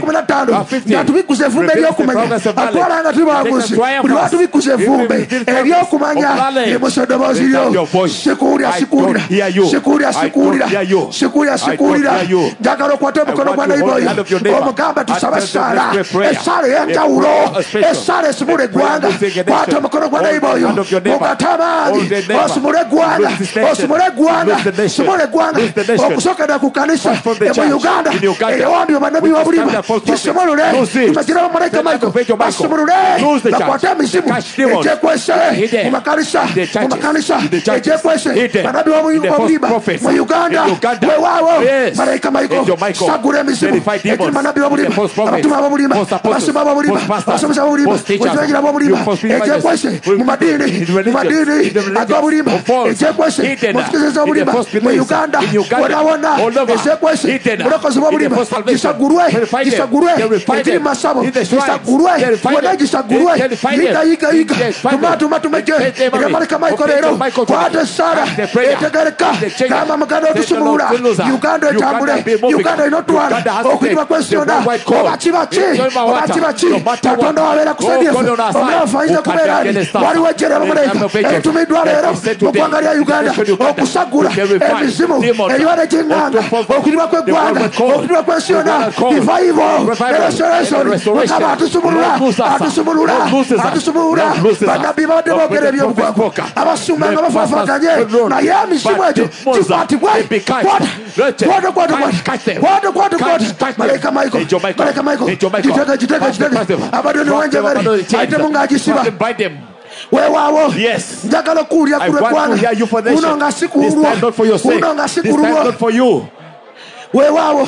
kumi na ttaano nga tubikkusa evvumbe ery'okumanya atwala nga tuli bawaguzi buli lwa tubikkusa evvumbe ery'okumanya limusa eddoboozi lyo sikuwulira sikuwulira sikuwulira sikuwulira sikuwulira sikuwulira njagala okwate mukono gwa neighbor oyo omugamba tusabe essala essala ey'enjawulo essala esumula eggwanga kwata omukono gwa neighbor oyo mugate amaanyi osumule eggwanga osumule eggwanga sumula eggwanga okusookera ku kanisa mu uganda eyawambye bannabi b'obulima kisumulule tubagira bamalayika Michael basumulule bakwate emizimu egyekwese mu makanisa mu makanisa egyekwese bannabi b'obulima mu uganda wewaawo malayika Michael sagula emizimu egiri bannabi b'obulima abatuma b'obulima abasumba b'obulima abasomesa b'obulima ekiragira b'obulima egyekwese mu madiini mu madiini ag'obulima egyekwese mu nsikiriza z'obulima mu uganda wonawona ezyekwese mulokozi b'obulima gisagulwe gisagulwe egiri masabo gisagulwe wona gisagulwe yiga yiga yiga tuma tuma tumeje era malika Michael leero kwata essala etegereka gamba muganda otusumulula uganda etambule uganda inotwala okuyitibwa kwesiyona oba kibaki oba kibaki katonda wabeera kusaidia omulafu ayinza kubeera ali waliwo ejjera abamalayika eritumiddwa leero mu ggwanga lya uganda okusagula emizimu eyiwala egy'eŋŋanga okuyitibwa kw'eggwanga okuyitibwa kwesiyona revival restoration mukama atusumulula atusumulula atusumulula bannabbi babadde boogera ebyobugwagwa abasumba nga bafaafaganye naye emizimu egyo gikwatibwe kwata kwata kwata kwata kwata malayika Michael malayika Michael gitege gitege gitege abadde niwanjagale ayitemu ng'agisiba weewaawo njagala okuwulira ku lw'eggwanga kuno nga si kululwo kuno nga si kululwo weewaawo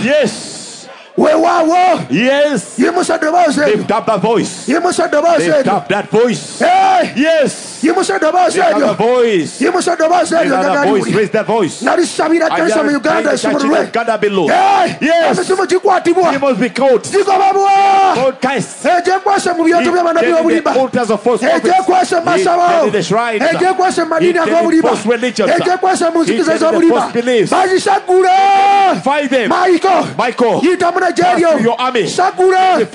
weewaawo yimusa eddoboozi eryo yimusa eddoboozi eryo yimusa eddoboozi eryo yimusa eddoboozi eryo nalisabira kanisa mu uganda esumululwe emisimu gikwatibwa gigobabwa egyekwese mu byoto by'abannabi b'obulimba egyekwese mu masabo egyekwese mu madiini ag'obulimba egyekwese mu nzikiza z'obulimba bazisagule Michael yitamu nejeryo sagule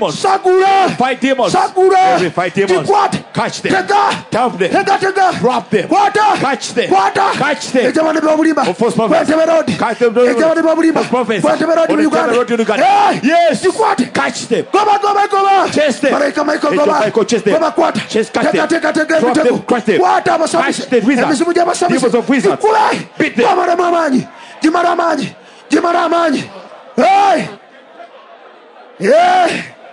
sagule sagule gikwate tega tega tega kwata kwata ejabane b'obulimba kwentebe road ejabane b'obulimba kwentebe road mu uganda gikwate goba goba goba malayika Michael goba goba kwata tega tega tega emitego kwata abasabisi emizimu gy'abasabisi gikule gimaramu amaanyi gimara amaanyi gimara amaanyi hey yeah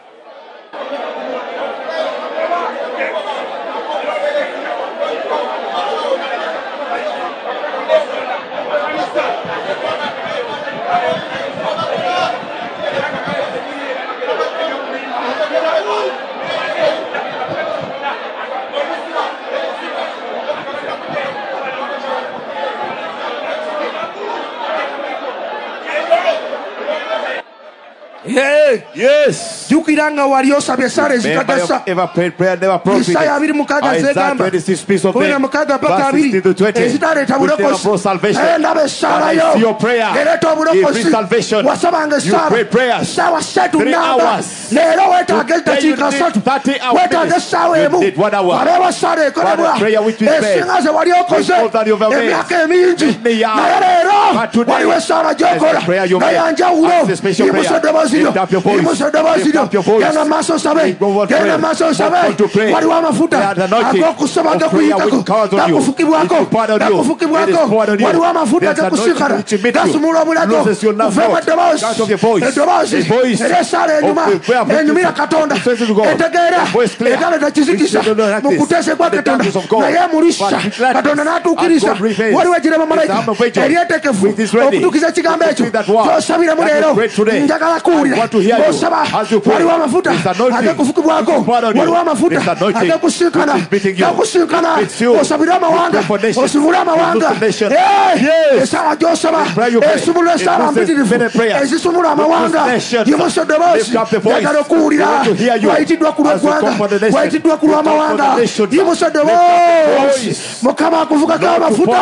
Hey, yes. Jukiranga wali osabye sare zikagasa. Ever prayed prayer never profited. Isaiah abiri mukaga zegamba. Kuna mukaga paka abiri. Ezitare tabulokosi. Enda besara yo. Your prayer. Ereto bulokosi. Salvation. Wasabanga sara. You pray prayers. Sawa setu Three namba. hours. Lero weta gelta chika sotu. thirty hours. Weta gesawe emu. You did one hour. Arewa sare korebwa. Prayer which we pray. Esingaze wali okoze. Emyaka emingi. Na lero. Wali wesara jokora. Na yanja ulo. Imusa debazio. Imusa debazio. Gena maso sabe. Gena maso sabe. Wali wa mafuta. Ako kusaba gakuyitako. Gakufukibwako. Gakufukibwako. Wali wa mafuta gakusikara. Gasumula bulako. Ufema debazi. Debazi. Eresare enyuma. Enyumira katonda. Etegera. Egale takizikisa. Mukutese kwa katonda. Na ye mulisha. Katonda natukirisa. Wali wajire mamalayika. Erietekefu. Okutukiza kigambo ekyo. Tosabira mulero. Njagala kuwulira. Osaba. Wali wa mafuta. Agakufukibwako. Wali wa mafuta. Agakusikana. Gakusikana. Osabira amawanga. Osibula amawanga. Esala gyosaba. Esumula esala mpitirifu. Ezisumula amawanga. Yimusa deboozi. Njagala okuwulira. Wayitiddwa ku lw'eggwanga. Wayitiddwa ku lw'amawanga. Yimusa deboozi. Mukama akufukako amafuta.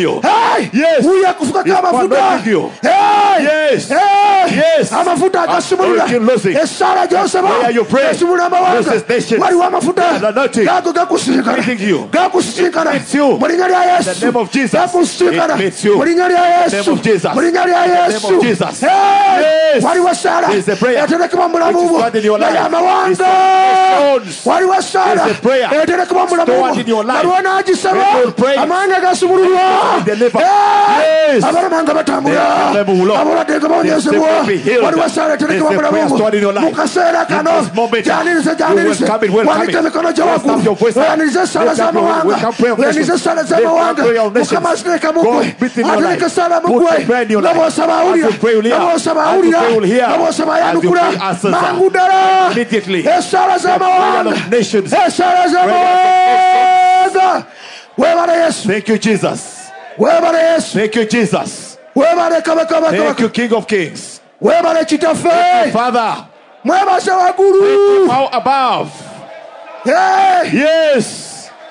Wuye akufukako amafuta. Amafuta agasumula gasumulula Oh, keep losing. esaala gy'osaba Where you pray. esumulula amawanga Loses nations. waliwo amafuta And anointing. gago gakusisinkana Meeting you. gakusisinkana It meets you. mu linnya lya In the yesu name of Jesus. gakusisinkana It meets you. mu linnya lya In the yesu name of Jesus. mu linnya lya In the name yesu of Jesus. Hey! Yes. waliwo esaala There is a prayer eterekebwa mu bulamu which is bwo stored in your life. naye It's amawanga stones. waliwo esaala There is a prayer eterekebwa mu bulamu stored in your bwo life. nalwo n'agisaba When you pray, amawanga gasumululwa be delivered. Hey! Yes. abalama nga batambula They are able, abalwadde nga bawonyezebwa They will be healed. waliwo esaala eterekebwa mu There's a prayer bulamu stored in your bwo life. mu kaseera kano In this moment, janirize you janirize will come in, will come wanika in. emikono gyo Lift up your voice waggulu up. weyanirize esaala Lift up your- z'amawanga will come prayer of weyanirize nations. esaala Lift up z'amawanga prayer of nations. mukama aziteeka mu God ggwe breathe in your atereka life. esaala mu Put ggwe the prayer in your nga life. bw'osaba As awulira you pray, you'll hear. nga bw'osaba As you awulira pray, you'll hear. nga bw'osaba As you ayanukula pray, answers are. mangu ddala Immediately. esaala z'amawanga prayer of nations. esaala z'amawanga weebale yesu Thank you, Jesus. weebale yesu Thank you, Jesus. weebale kabaka Thank bakabaka you, King of Kings. weebale kitaffe Father, mwebaze waggulu how above. Hey! Yes.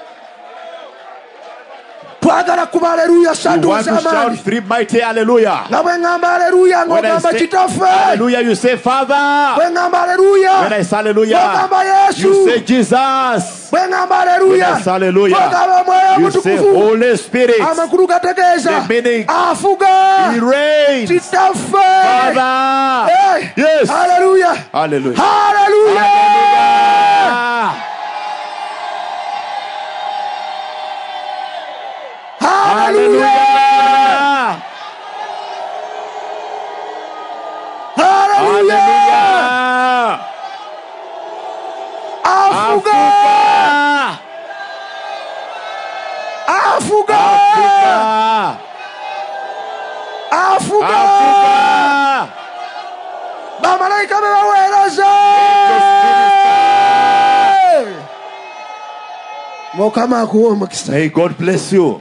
twagala kuba aleluya You satu want to shout ez'amaanyi three mighty hallelujah. nga bwe ŋŋamba aleluya When I ng'ogamba say kitaffe hallelujah, you say Father. bwe ŋŋamba aleluya When I say hallelujah, ng'ogamba yesu you say Jesus. bwe ŋŋamba aleluya When I say hallelujah, ng'ogamba mwoyo you say mutukufu Holy Spirit. amakulu gategeeza The meaning- afuga He reigns. kitaffe Father. Hey! Yes. haleluya Hallelujah. haleluya haleluya haleluya Hallelujah. afuga afuga afuga bamalayika be baweereza mukama akuwa omukisa May God bless you.